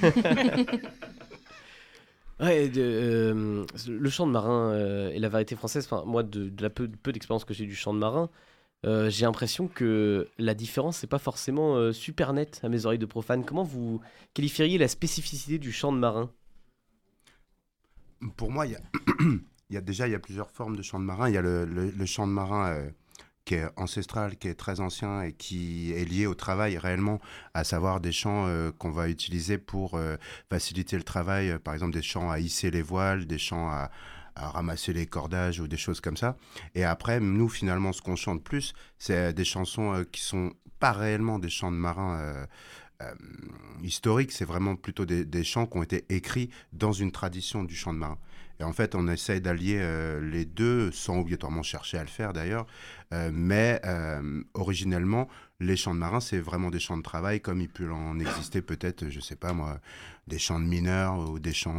Ouais, le chant de marin et la variété française, moi, de la peu d'expérience que j'ai du chant de marin, j'ai l'impression que la différence n'est pas forcément super nette à mes oreilles de profane. Comment vous qualifieriez la spécificité du chant de marin? Pour moi, il y a plusieurs formes de chant de marin. Il y a le chant de marin qui est ancestral, qui est très ancien et qui est lié au travail réellement, à savoir des chants qu'on va utiliser pour faciliter le travail, par exemple des chants à hisser les voiles, des chants à ramasser les cordages ou des choses comme ça. Et après, nous, finalement, ce qu'on chante plus, c'est des chansons qui sont pas réellement des chants de marins historiques, c'est vraiment plutôt des chants qui ont été écrits dans une tradition du chant de marin. Et en fait, on essaye d'allier les deux, sans obligatoirement chercher à le faire d'ailleurs, mais originellement, les chants de marins, c'est vraiment des chants de travail, comme il peut en exister peut-être, je sais pas moi, des chants de mineurs ou des chants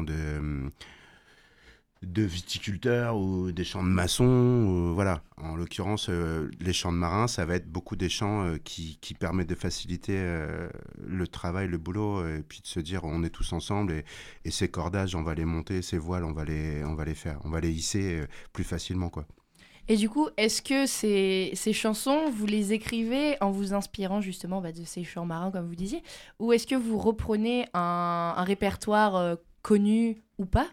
de viticulteurs ou des chants de maçons, voilà. En l'occurrence, les chants de marins, ça va être beaucoup des chants qui permettent de faciliter le travail, le boulot, et puis de se dire on est tous ensemble et ces cordages, on va les monter, ces voiles, on va les faire, on va les hisser plus facilement, quoi. Et du coup, est-ce que ces chansons, vous les écrivez en vous inspirant justement de ces chants marins, comme vous disiez, ou est-ce que vous reprenez un répertoire connu ou pas?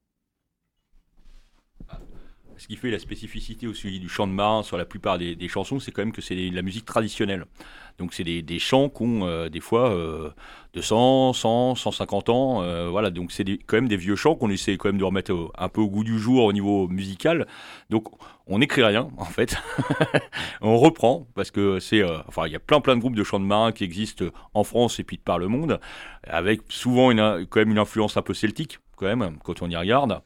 Ce qui fait la spécificité aussi du chant de marin sur la plupart des chansons, c'est quand même que c'est de la musique traditionnelle. Donc c'est des chants qui ont des fois 200, 100, 150 ans. Voilà, donc c'est quand même des vieux chants qu'on essaie quand même de remettre un peu au goût du jour au niveau musical. Donc on n'écrit rien en fait. On reprend parce que il y a plein de groupes de chants de marins qui existent en France et puis de par le monde, avec souvent quand même une influence un peu celtique. Quand même, quand on y regarde.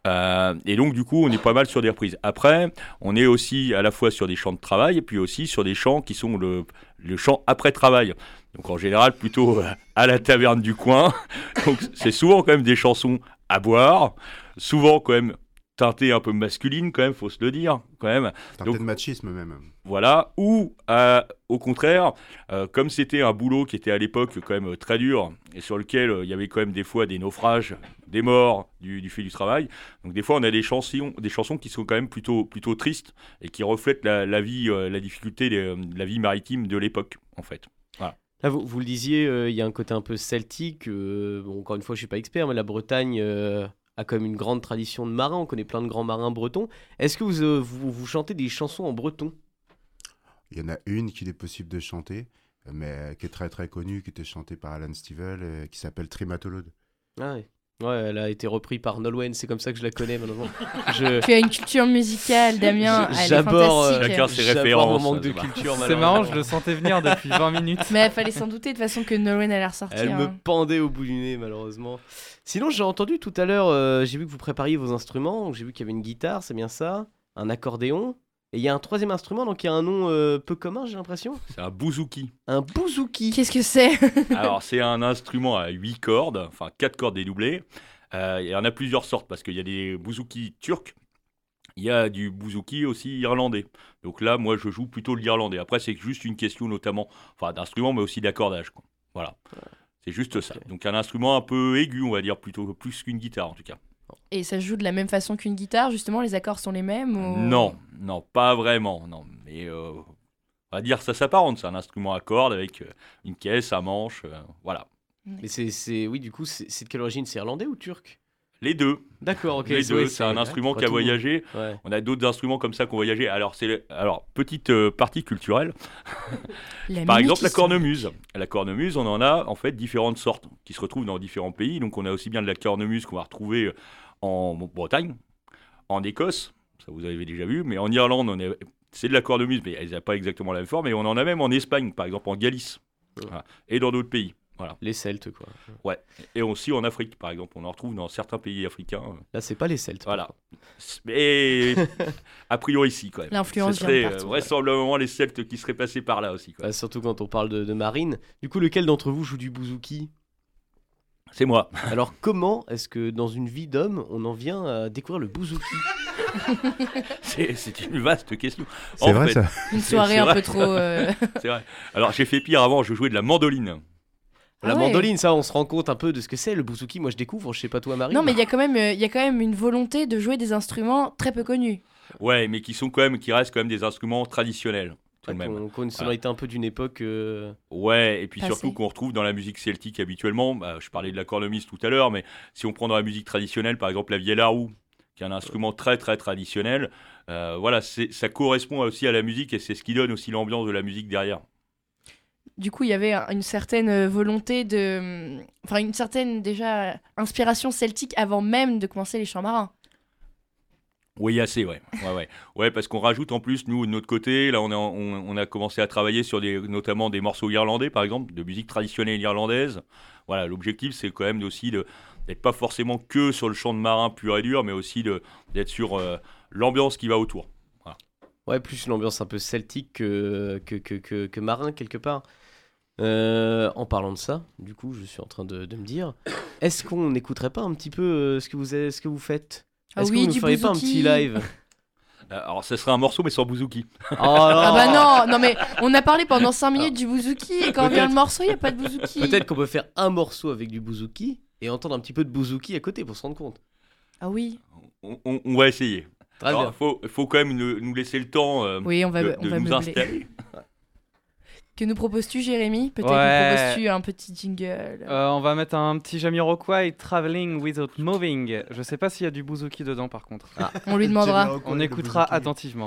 Et donc, du coup, on est pas mal sur des reprises. Après, on est aussi à la fois sur des chants de travail et puis aussi sur des chants qui sont le chant après travail. Donc, en général, plutôt à la taverne du coin. Donc, c'est souvent quand même des chansons à boire. Souvent, quand même, teintée un peu masculine, quand même, faut se le dire, quand même. Teintée de machisme, même. Voilà, ou au contraire, comme c'était un boulot qui était à l'époque quand même très dur, et sur lequel il y avait quand même des fois des naufrages, des morts du fait du travail, donc des fois on a des chansons qui sont quand même plutôt tristes, et qui reflètent la vie, la difficulté de la vie maritime de l'époque, en fait. Voilà. Là, vous le disiez, il y a un côté un peu celtique, encore une fois, je suis pas expert, mais la Bretagne... a quand même une grande tradition de marins, on connaît plein de grands marins bretons. Est-ce que vous chantez des chansons en breton? Il y en a une qu'il est possible de chanter, mais qui est très très connue, qui était chantée par Alan Stivell, qui s'appelle Trimatolode. Ah oui. Ouais, elle a été reprise par Nolwenn, c'est comme ça que je la connais maintenant. Tu as une culture musicale, Damien, elle est fantastique. Chacun ses références. Mon manque de culture, c'est marrant, je le sentais venir depuis 20 minutes. Mais il fallait s'en douter de toute façon que Nolwenn allait ressortir. Elle me pendait au bout du nez, malheureusement. Sinon, j'ai entendu tout à l'heure, j'ai vu que vous prépariez vos instruments, donc j'ai vu qu'il y avait une guitare, c'est bien ça, un accordéon, et il y a un troisième instrument, donc il y a un nom peu commun, j'ai l'impression. C'est un bouzouki. Un bouzouki. Qu'est-ce que c'est? Alors, c'est un instrument à 8 cordes, enfin 4 cordes dédoublées. Il y en a plusieurs sortes, parce qu'il y a des bouzouki turcs, il y a du bouzouki aussi irlandais. Donc là, moi, je joue plutôt l'irlandais. Après, c'est juste une question notamment d'instrument, mais aussi d'accordage, quoi. Voilà. C'est juste ça. Donc un instrument un peu aigu, on va dire, plutôt plus qu'une guitare en tout cas. Et ça se joue de la même façon qu'une guitare, justement, les accords sont les mêmes ou... Non, pas vraiment. Non. Mais on va dire ça s'apparente, c'est un instrument à cordes avec une caisse, un manche, voilà. Mais oui, du coup, c'est de quelle origine? C'est irlandais ou turc? Les deux. D'accord, ok. Les deux, Ouais, c'est un instrument pas qui a tout le monde. voyagé. Ouais. On a d'autres instruments comme ça qui ont voyagé. Alors, petite partie culturelle. Par exemple, la cornemuse. La cornemuse, on en a en fait différentes sortes qui se retrouvent dans différents pays. Donc, on a aussi bien de la cornemuse qu'on va retrouver en Bretagne, en Écosse, ça vous avez déjà vu, mais en Irlande, c'est de la cornemuse, mais elle n'a pas exactement la même forme. Et on en a même en Espagne, par exemple en Galice, voilà, et dans d'autres pays. Voilà. Les Celtes, quoi. Ouais. Et aussi en Afrique, par exemple. On en retrouve dans certains pays africains. Là, c'est pas les Celtes. Voilà. Mais a priori, si, quand même. L'influence Ce serait vient de partout. vraisemblablement les Celtes qui seraient passés par là aussi. Quoi. Surtout quand on parle de marine. Du coup, lequel d'entre vous joue du bouzouki ? C'est moi. Alors, comment est-ce que dans une vie d'homme, on en vient à découvrir le bouzouki ? C'est une vaste question. C'est vrai, ça. Une soirée un peu trop. C'est vrai. Alors, j'ai fait pire avant, je jouais de la mandoline. La mandoline, ça, on se rend compte un peu de ce que c'est le bouzouki. Moi, je découvre, je sais pas toi, Marie. Non, mais il y a quand même une volonté de jouer des instruments très peu connus. Ouais, mais qui restent quand même des instruments traditionnels. Tout de même. Qu'on une sonorité un peu d'une époque. Ouais, et puis passée. surtout qu'on retrouve dans la musique celtique habituellement. Je parlais de la cornemuse tout à l'heure, mais si on prend dans la musique traditionnelle, par exemple la vielle à roue, qui est un instrument très très traditionnel, voilà, ça correspond aussi à la musique et c'est ce qui donne aussi l'ambiance de la musique derrière. Du coup, il y avait une certaine volonté enfin, une certaine déjà inspiration celtique avant même de commencer les chants marins. Oui, assez, ouais. Ouais, parce qu'on rajoute en plus, nous, de notre côté, là, on a commencé à travailler sur notamment des morceaux irlandais, par exemple, de musique traditionnelle irlandaise. Voilà, l'objectif, c'est quand même aussi d'être pas forcément que sur le chant de marin pur et dur, mais aussi d'être sur l'ambiance qui va autour. Voilà. Ouais, plus une ambiance un peu celtique que marin, quelque part. En parlant de ça, du coup, je suis en train de me dire, est-ce qu'on n'écouterait pas un petit peu ce que vous faites ? Est-ce que vous ne feriez pas un petit live ? Alors, ça serait un morceau, mais sans bouzouki. Ah bah non, mais on a parlé pendant 5 minutes du bouzouki, et quand vient le morceau, il n'y a pas de bouzouki. Peut-être qu'on peut faire un morceau avec du bouzouki, et entendre un petit peu de bouzouki à côté, pour se rendre compte. Ah oui. On va essayer. Alors, faut quand même nous laisser le temps oui, on va de nous meubler. installer. Que nous proposes-tu, Jérémy ? Peut-être Ouais. nous proposes-tu un petit jingle. On va mettre un petit Jamiroquai, Traveling Without Moving. Je sais pas s'il y a du bouzouki dedans par contre. On lui demandera. On écoutera attentivement.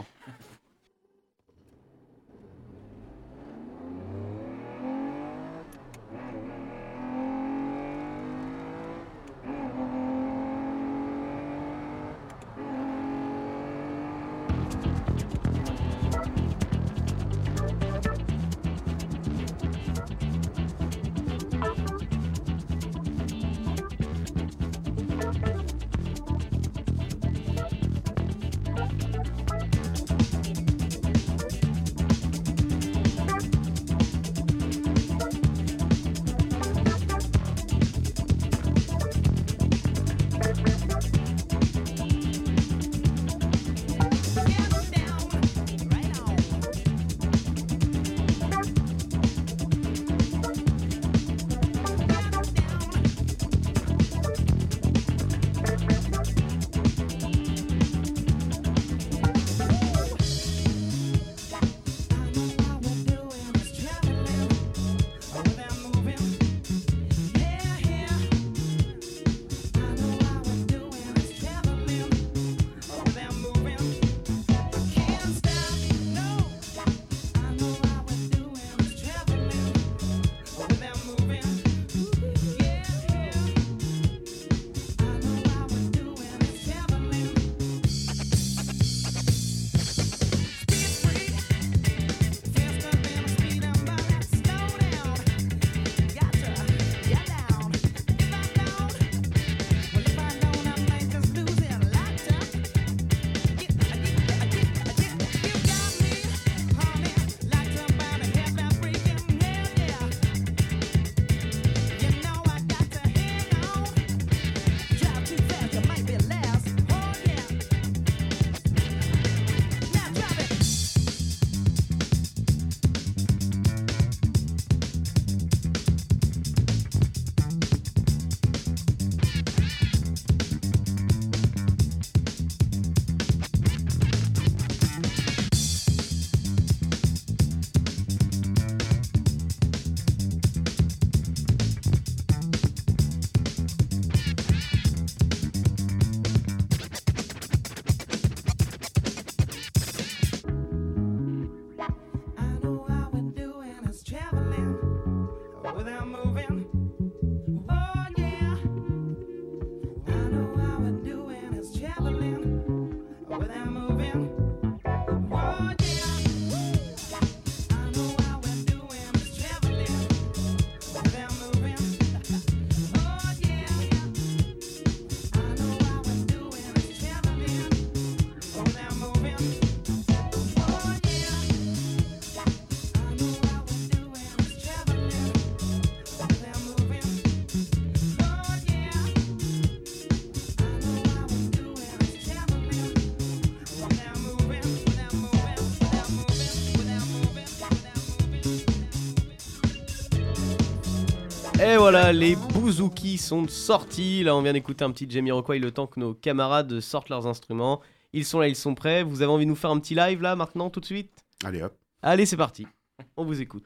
Et voilà, les bouzouki sont sortis. Là, on vient d'écouter un petit Jamiroquai le temps que nos camarades sortent leurs instruments. Ils sont là, ils sont prêts. Vous avez envie de nous faire un petit live là, maintenant, tout de suite ? Allez hop. Allez, c'est parti. On vous écoute.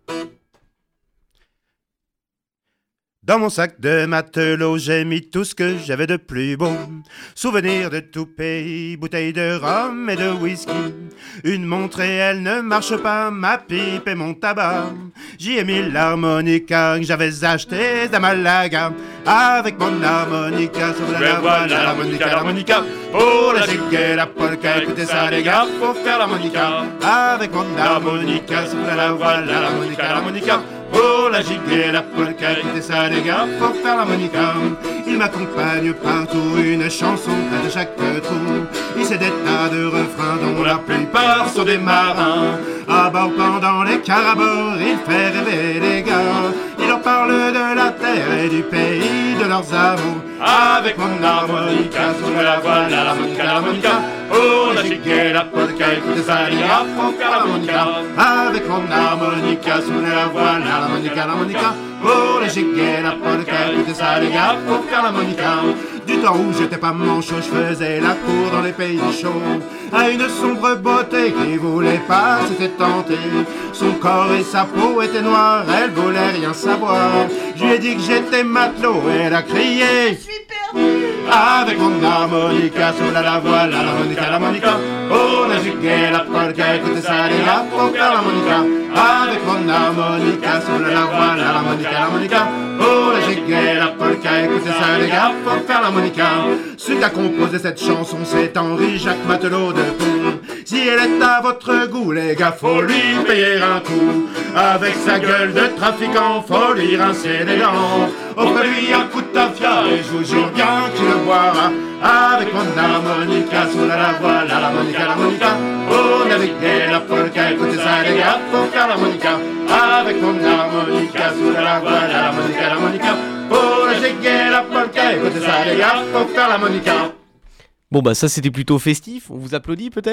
Dans mon sac de matelot, j'ai mis tout ce que j'avais de plus beau. Souvenirs de tout pays, bouteilles de rhum et de whisky. Une montre et elle ne marche pas, ma pipe et mon tabac. J'y ai mis l'harmonica que j'avais acheté à Malaga. Avec mon harmonica sur la voile, l'harmonica. Pour la gigue et la polka, écoutez ça les gars, faut faire l'harmonica. Avec mon harmonica sur la voile, l'harmonica. Pour la gigue et la polka, écoutez ça les gars, faut faire l'harmonica. Il m'accompagne partout, une chanson près de chaque trou. Il sait des tas de refrains dont la plupart sont des marins. À bord pendant les carabors, il fait rêver les gars. Il leur parle de la terre et du pays de leurs amours. Avec mon harmonica sur la voile, l'harmonica. Pour la gigue et la polka, écoutez ça les gars, faut faire l'harmonica. Avec mon harmonica sur la voile, l'harmonica. Pour la gigue et la polka, écoutez ça les gars, faut faire l'harmonica. Du temps où j'étais pas manchot, je faisais la cour dans les pays chauds. À une sombre beauté qui voulait pas s'était tentée. Son corps et sa peau étaient noirs, elle voulait rien savoir. Je lui ai dit que j'étais matelot, elle a crié je suis perdu. Avec mon harmonica sur la voile, l'harmonica. Oh la gigue et la polka, écoutez ça les gars, faut faire l'harmonica. Avec mon harmonica sur la voile, l'harmonica. Oh la gigue et la polka, écoutez ça les gars, faut faire l'harmonica. Celui qui a composé cette chanson, c'est Henri-Jacques Matelot de Pont. Si elle est à votre goût, les gars, faut lui payer un coup. Avec sa gueule de trafiquant, faut lui rincer les dents. Offrez-lui un coup de tafia et je vous jure bien qu'il le boira. Avec mon harmonica sur la voile, l'harmonica. Oh, la gigue et la polka, écoutez ça les gars, faut faire l'harmonica. Avec mon harmonica sur la voile, l'harmonica. Oh, la gigue et la polka, écoutez ça les gars, faut faire l'harmonica. Bon bah ça c'était plutôt festif, on vous applaudit peut-être ?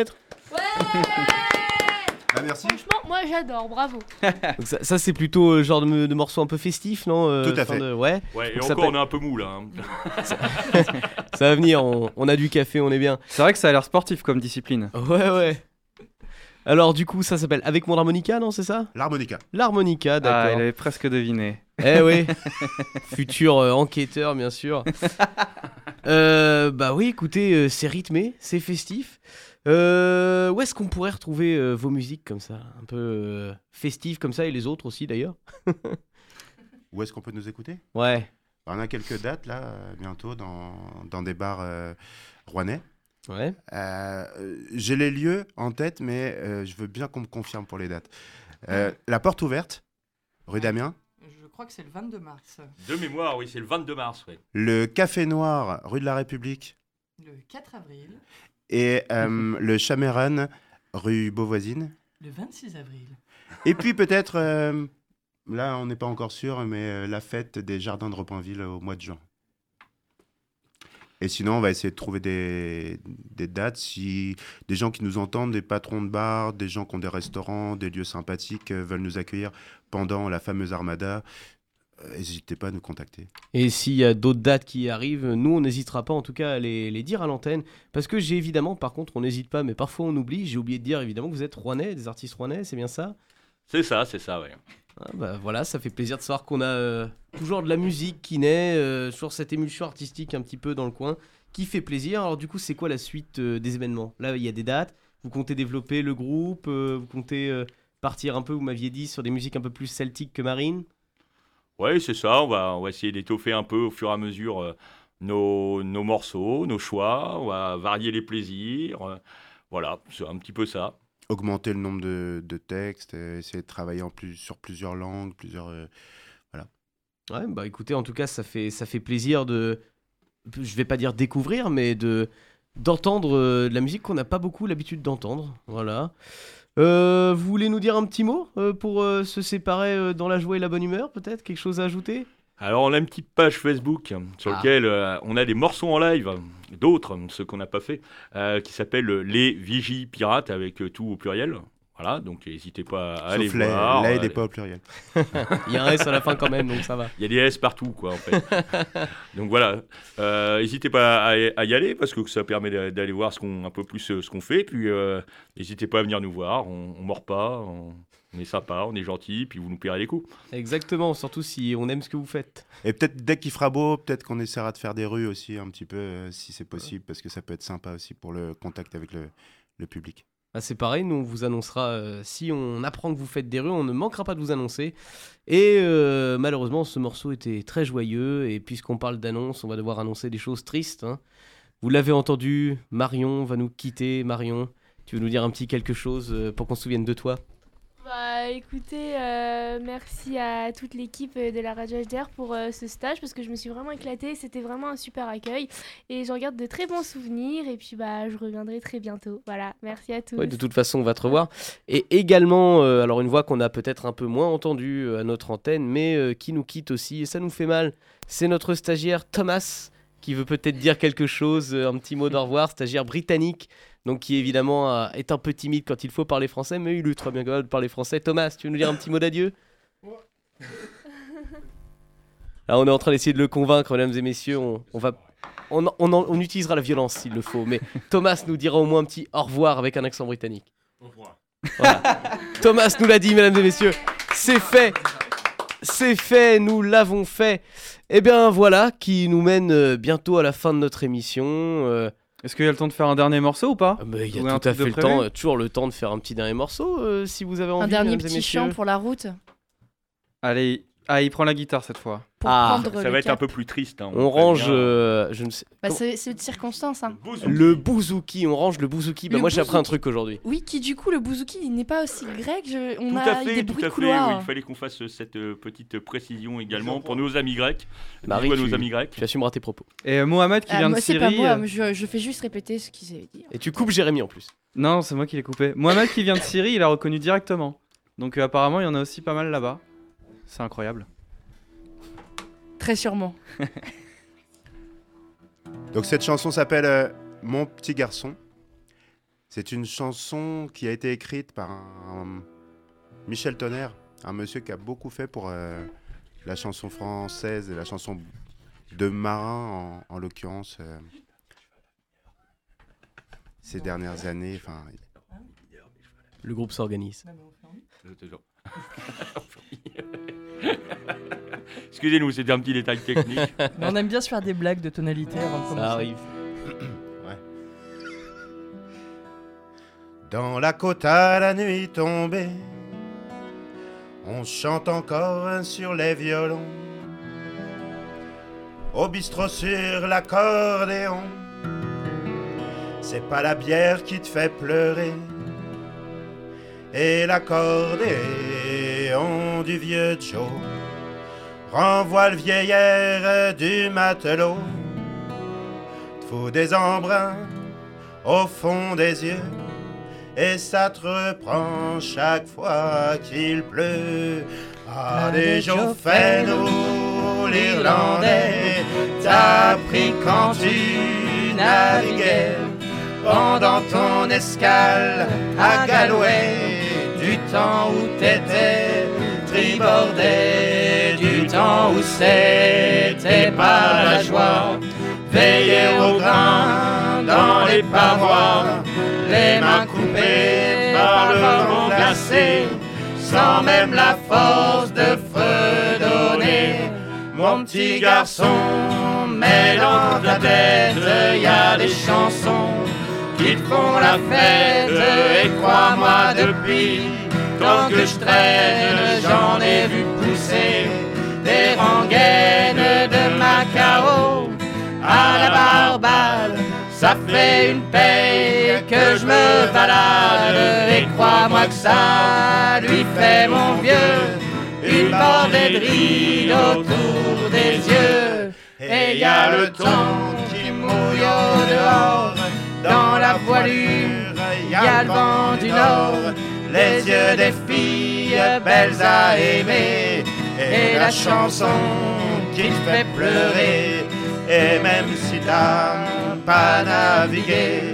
Ah, merci. Franchement, moi j'adore, bravo. Donc ça c'est plutôt genre de morceau un peu festif, non ? Tout à fait. Ouais. Ouais, et Donc, encore on est un peu mou là. Ça va venir, on a du café, on est bien. C'est vrai que ça a l'air sportif comme discipline. Ouais. Alors du coup ça s'appelle Avec mon harmonica, non c'est ça ? L'harmonica. L'harmonica, d'accord. Ah, il avait presque deviné. Eh oui, futur enquêteur bien sûr. Bah oui, écoutez, c'est rythmé, c'est festif. Où est-ce qu'on pourrait retrouver vos musiques comme ça, un peu festives comme ça, et les autres aussi d'ailleurs ? Où est-ce qu'on peut nous écouter ? Ouais. On a quelques dates là, bientôt dans des bars rouennais. Ouais. J'ai les lieux en tête, mais je veux bien qu'on me confirme pour les dates. La Porte Ouverte, rue d'Amiens. Je crois que c'est le 22 mars. De mémoire, oui, c'est le 22 mars. Ouais. Le Café Noir, rue de la République. Le 4 avril. Et le Chaméran, rue Beauvoisine. Le 26 avril. Et puis peut-être, là on n'est pas encore sûr, mais la fête des Jardins de Repenville au mois de juin. Et sinon, on va essayer de trouver des dates. Si des gens qui nous entendent, des patrons de bars, des gens qui ont des restaurants, des lieux sympathiques veulent nous accueillir pendant la fameuse Armada, n'hésitez pas à nous contacter. Et s'il y a d'autres dates qui arrivent, nous on n'hésitera pas en tout cas à les dire à l'antenne. Parce que j'ai évidemment, par contre on n'hésite pas, mais parfois on oublie. J'ai oublié de dire évidemment que vous êtes rouennais, des artistes rouennais, c'est bien ça ? C'est ça, ouais. Ah bah voilà, ça fait plaisir de savoir qu'on a toujours de la musique qui naît, toujours cette émulsion artistique un petit peu dans le coin, qui fait plaisir. Alors du coup, c'est quoi la suite des événements ? Là, il y a des dates, vous comptez développer le groupe, vous comptez partir un peu, vous m'aviez dit, sur des musiques un peu plus celtiques que marines ? Ouais, c'est ça, on va essayer d'étoffer un peu au fur et à mesure nos morceaux, nos choix, on va varier les plaisirs, voilà, c'est un petit peu ça. Augmenter le nombre de textes, essayer de travailler sur plusieurs langues, voilà. Ouais, bah écoutez, en tout cas, ça fait plaisir de, je vais pas dire découvrir, mais d'entendre de la musique qu'on n'a pas beaucoup l'habitude d'entendre, voilà. Vous voulez nous dire un petit mot pour se séparer dans la joie et la bonne humeur, peut-être ? Quelque chose à ajouter ? Alors, on a une petite page Facebook sur laquelle on a des morceaux en live, d'autres, ceux qu'on n'a pas fait, qui s'appellent Les Vigies Pirates, avec tout au pluriel. Voilà, donc n'hésitez pas à Sauf aller les, voir. là, il n'est pas au pluriel. Il y a un S à la fin quand même, donc ça va. Il y a des S partout, quoi, en fait. Donc voilà, n'hésitez pas à y aller parce que ça permet d'aller voir un peu plus ce qu'on fait. Puis n'hésitez pas à venir nous voir. On mord pas, on est sympa, on est gentil, puis vous nous paierez les coups. Exactement, surtout si on aime ce que vous faites. Et peut-être dès qu'il fera beau, peut-être qu'on essaiera de faire des rues aussi un petit peu, si c'est possible, parce que ça peut être sympa aussi pour le contact avec le public. Ah, c'est pareil, nous on vous annoncera, si on apprend que vous faites des rues, on ne manquera pas de vous annoncer. Et malheureusement, ce morceau était très joyeux, et puisqu'on parle d'annonce, on va devoir annoncer des choses tristes. Hein. Vous l'avez entendu, Marion va nous quitter. Marion, tu veux nous dire un petit quelque chose pour qu'on se souvienne de toi ? Bah écoutez, merci à toute l'équipe de la radio HDR pour ce stage parce que je me suis vraiment éclatée, c'était vraiment un super accueil et j'en garde de très bons souvenirs et puis bah je reviendrai très bientôt. Voilà, merci à tous. Ouais, de toute façon, on va te revoir. Et également, alors une voix qu'on a peut-être un peu moins entendue à notre antenne, mais qui nous quitte aussi et ça nous fait mal. C'est notre stagiaire Thomas qui veut peut-être dire quelque chose, un petit mot d'au revoir, stagiaire britannique. Donc qui évidemment est un peu timide quand il faut parler français, mais il est très bien capable de parler français. Thomas, tu veux nous dire un petit mot d'adieu ? Là, on est en train d'essayer de le convaincre, mesdames et messieurs. On utilisera la violence s'il le faut, mais Thomas nous dira au moins un petit au revoir avec un accent britannique. Au revoir. Voilà. Thomas nous l'a dit, mesdames et messieurs. C'est fait. C'est fait, nous l'avons fait. Et bien voilà, qui nous mène bientôt à la fin de notre émission. Est-ce qu'il y a le temps de faire un dernier morceau ou pas ? Il y a tout à fait le temps, toujours le temps de faire un petit dernier morceau, si vous avez envie. Un dernier petit chant pour la route. Allez, il prend la guitare cette fois. Ça va être un peu plus triste. Hein, on range, je ne sais. Bah, c'est de circonstance. Hein. Le bouzouki, on range le bouzouki. Bah, moi j'ai appris un truc aujourd'hui. Oui, qui du coup, le bouzouki, il n'est pas aussi grec. On tout a à fait, des bruits tout à de couloir. fait. Oui, il fallait qu'on fasse cette petite précision également pour nos amis grecs. Marie, nos amis grecs. Tu assumeras tes propos. Et Mohamed qui vient de c'est Syrie. pas moi, je fais juste répéter ce qu'ils avaient dit. Et tu coupes Jérémy en plus. Non, c'est moi qui l'ai coupé. Mohamed qui vient de Syrie, il a reconnu directement. Donc apparemment, il y en a aussi pas mal là-bas. C'est incroyable. Très sûrement. Donc cette chanson s'appelle Mon petit garçon. C'est une chanson qui a été écrite par un Michel Tonnerre, un monsieur qui a beaucoup fait pour la chanson française et la chanson de marin en l'occurrence ces dernières années. Le groupe s'organise. Excusez-nous, c'était un petit détail technique. Mais on aime bien se faire des blagues de tonalité avant de commencer. Ça arrive. Ouais. Dans la côte à la nuit tombée, on chante encore sur les violons. Au bistrot sur l'accordéon, c'est pas la bière qui te fait pleurer. Et l'accordéon du vieux Joe renvoie le vieillard du matelot. Faut des embruns au fond des yeux, et ça te reprend chaque fois qu'il pleut. Ah, des jours fait nous l'Irlandais, t'as appris quand tu naviguais pendant ton escale à Galway, du temps où t'étais tribordé, du temps où c'était pas la joie, veiller au grain dans les pavois, les mains coupées par le vent glacé, sans même la force de fredonner. Mon petit garçon, mets dans ta tête, y a des chansons qui te font la fête, et crois-moi depuis tant que je traîne, j'en ai vu pousser des rengaines de Macao à la Barbade. Ça fait une paye que je me balade, et crois-moi que ça lui fait, mon vieux, une bordée de rides autour des yeux. Et y a le temps qui mouille au dehors, dans la voilure, y a le vent du nord, les yeux des filles belles à aimer, et la chanson qui te fait pleurer. Et même si t'as pas navigué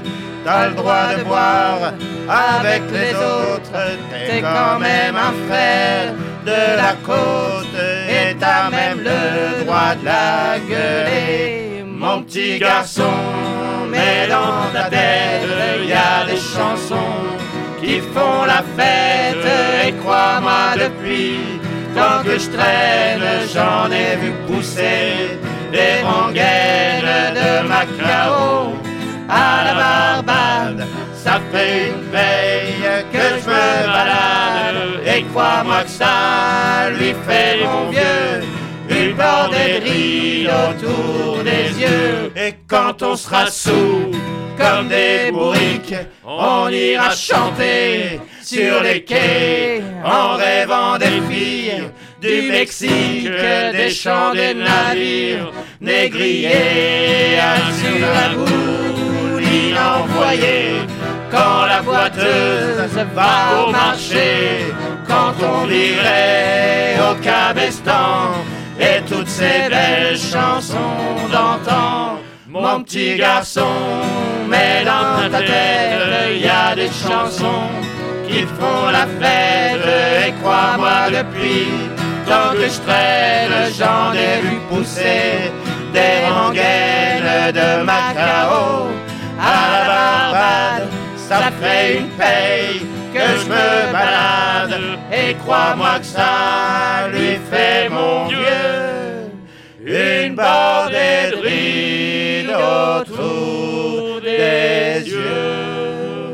t'as le droit de boire avec les autres, t'es quand même un frère de la côte et t'as même le droit de la gueuler. Mon petit garçon, mais dans ta tête, il y a des chansons qui font la fête. Et crois-moi, depuis tant que je traîne, j'en ai vu pousser des rengaines de Macao à la Barbade. Ça fait une veille que je me balade, et crois-moi que ça lui fait, mon vieux, une bordée de rides autour des yeux. Et quand on sera sous comme des bourriques, on ira chanter sur les quais en rêvant des filles du Mexique, des chants des navires négriers sur la bouline envoyée. Quand la boiteuse va au marché, quand on irait au cabestan, et toutes ces belles chansons d'antan. Mon petit garçon, mais dans ta tête, il y a des chansons qui font la fête. Et crois-moi, depuis tant que je traîne, j'en ai vu pousser des rengaines de Macao à la Barbade. Ça fait une paye que je me balade, et crois-moi que ça lui fait, mon vieux, une bordée de rides autour des yeux.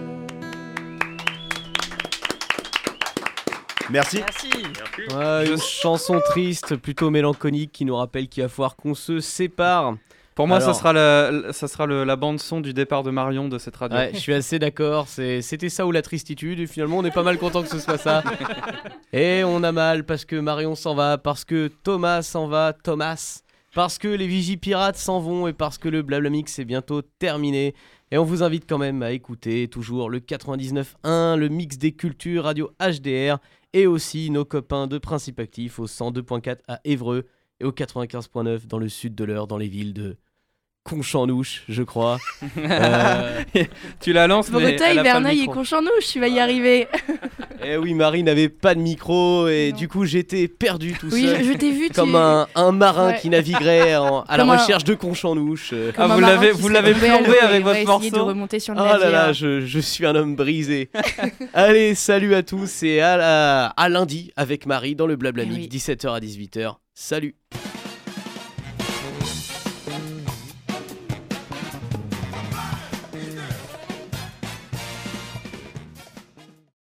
Merci. Ouais, une chanson triste, plutôt mélancolique, qui nous rappelle qu'il va falloir qu'on se sépare. Pour moi, Alors, ça sera la bande-son du départ de Marion de cette radio. Ouais, je suis assez d'accord. C'était ça ou la tristitude. Et finalement, on est pas mal content que ce soit ça. Et on a mal parce que Marion s'en va, parce que Thomas s'en va, Thomas, parce que les Vigie Pirates s'en vont et parce que le Blabla Mix est bientôt terminé. Et on vous invite quand même à écouter toujours le 99.1, le mix des cultures radio HDR et aussi nos copains de Principe Actif au 102.4 à Évreux et au 95.9 dans le sud de l'Eure, dans les villes de Conchanouche, je crois. Tu la lances, mais Breteuil, Verneuil et Conchanouche, tu vas y arriver. Eh oui, Marie n'avait pas de micro et du coup j'étais perdu tout seul. Oui, je t'ai vu. Comme un marin qui naviguerait à la recherche de Conchanouche. Ah, vous l'avez plombé avec votre morceau. De remonter sur le oh là là, navire. je suis un homme brisé. Allez, salut à tous et à lundi avec Marie dans le Blabla Mix, 17h à 18h. Salut.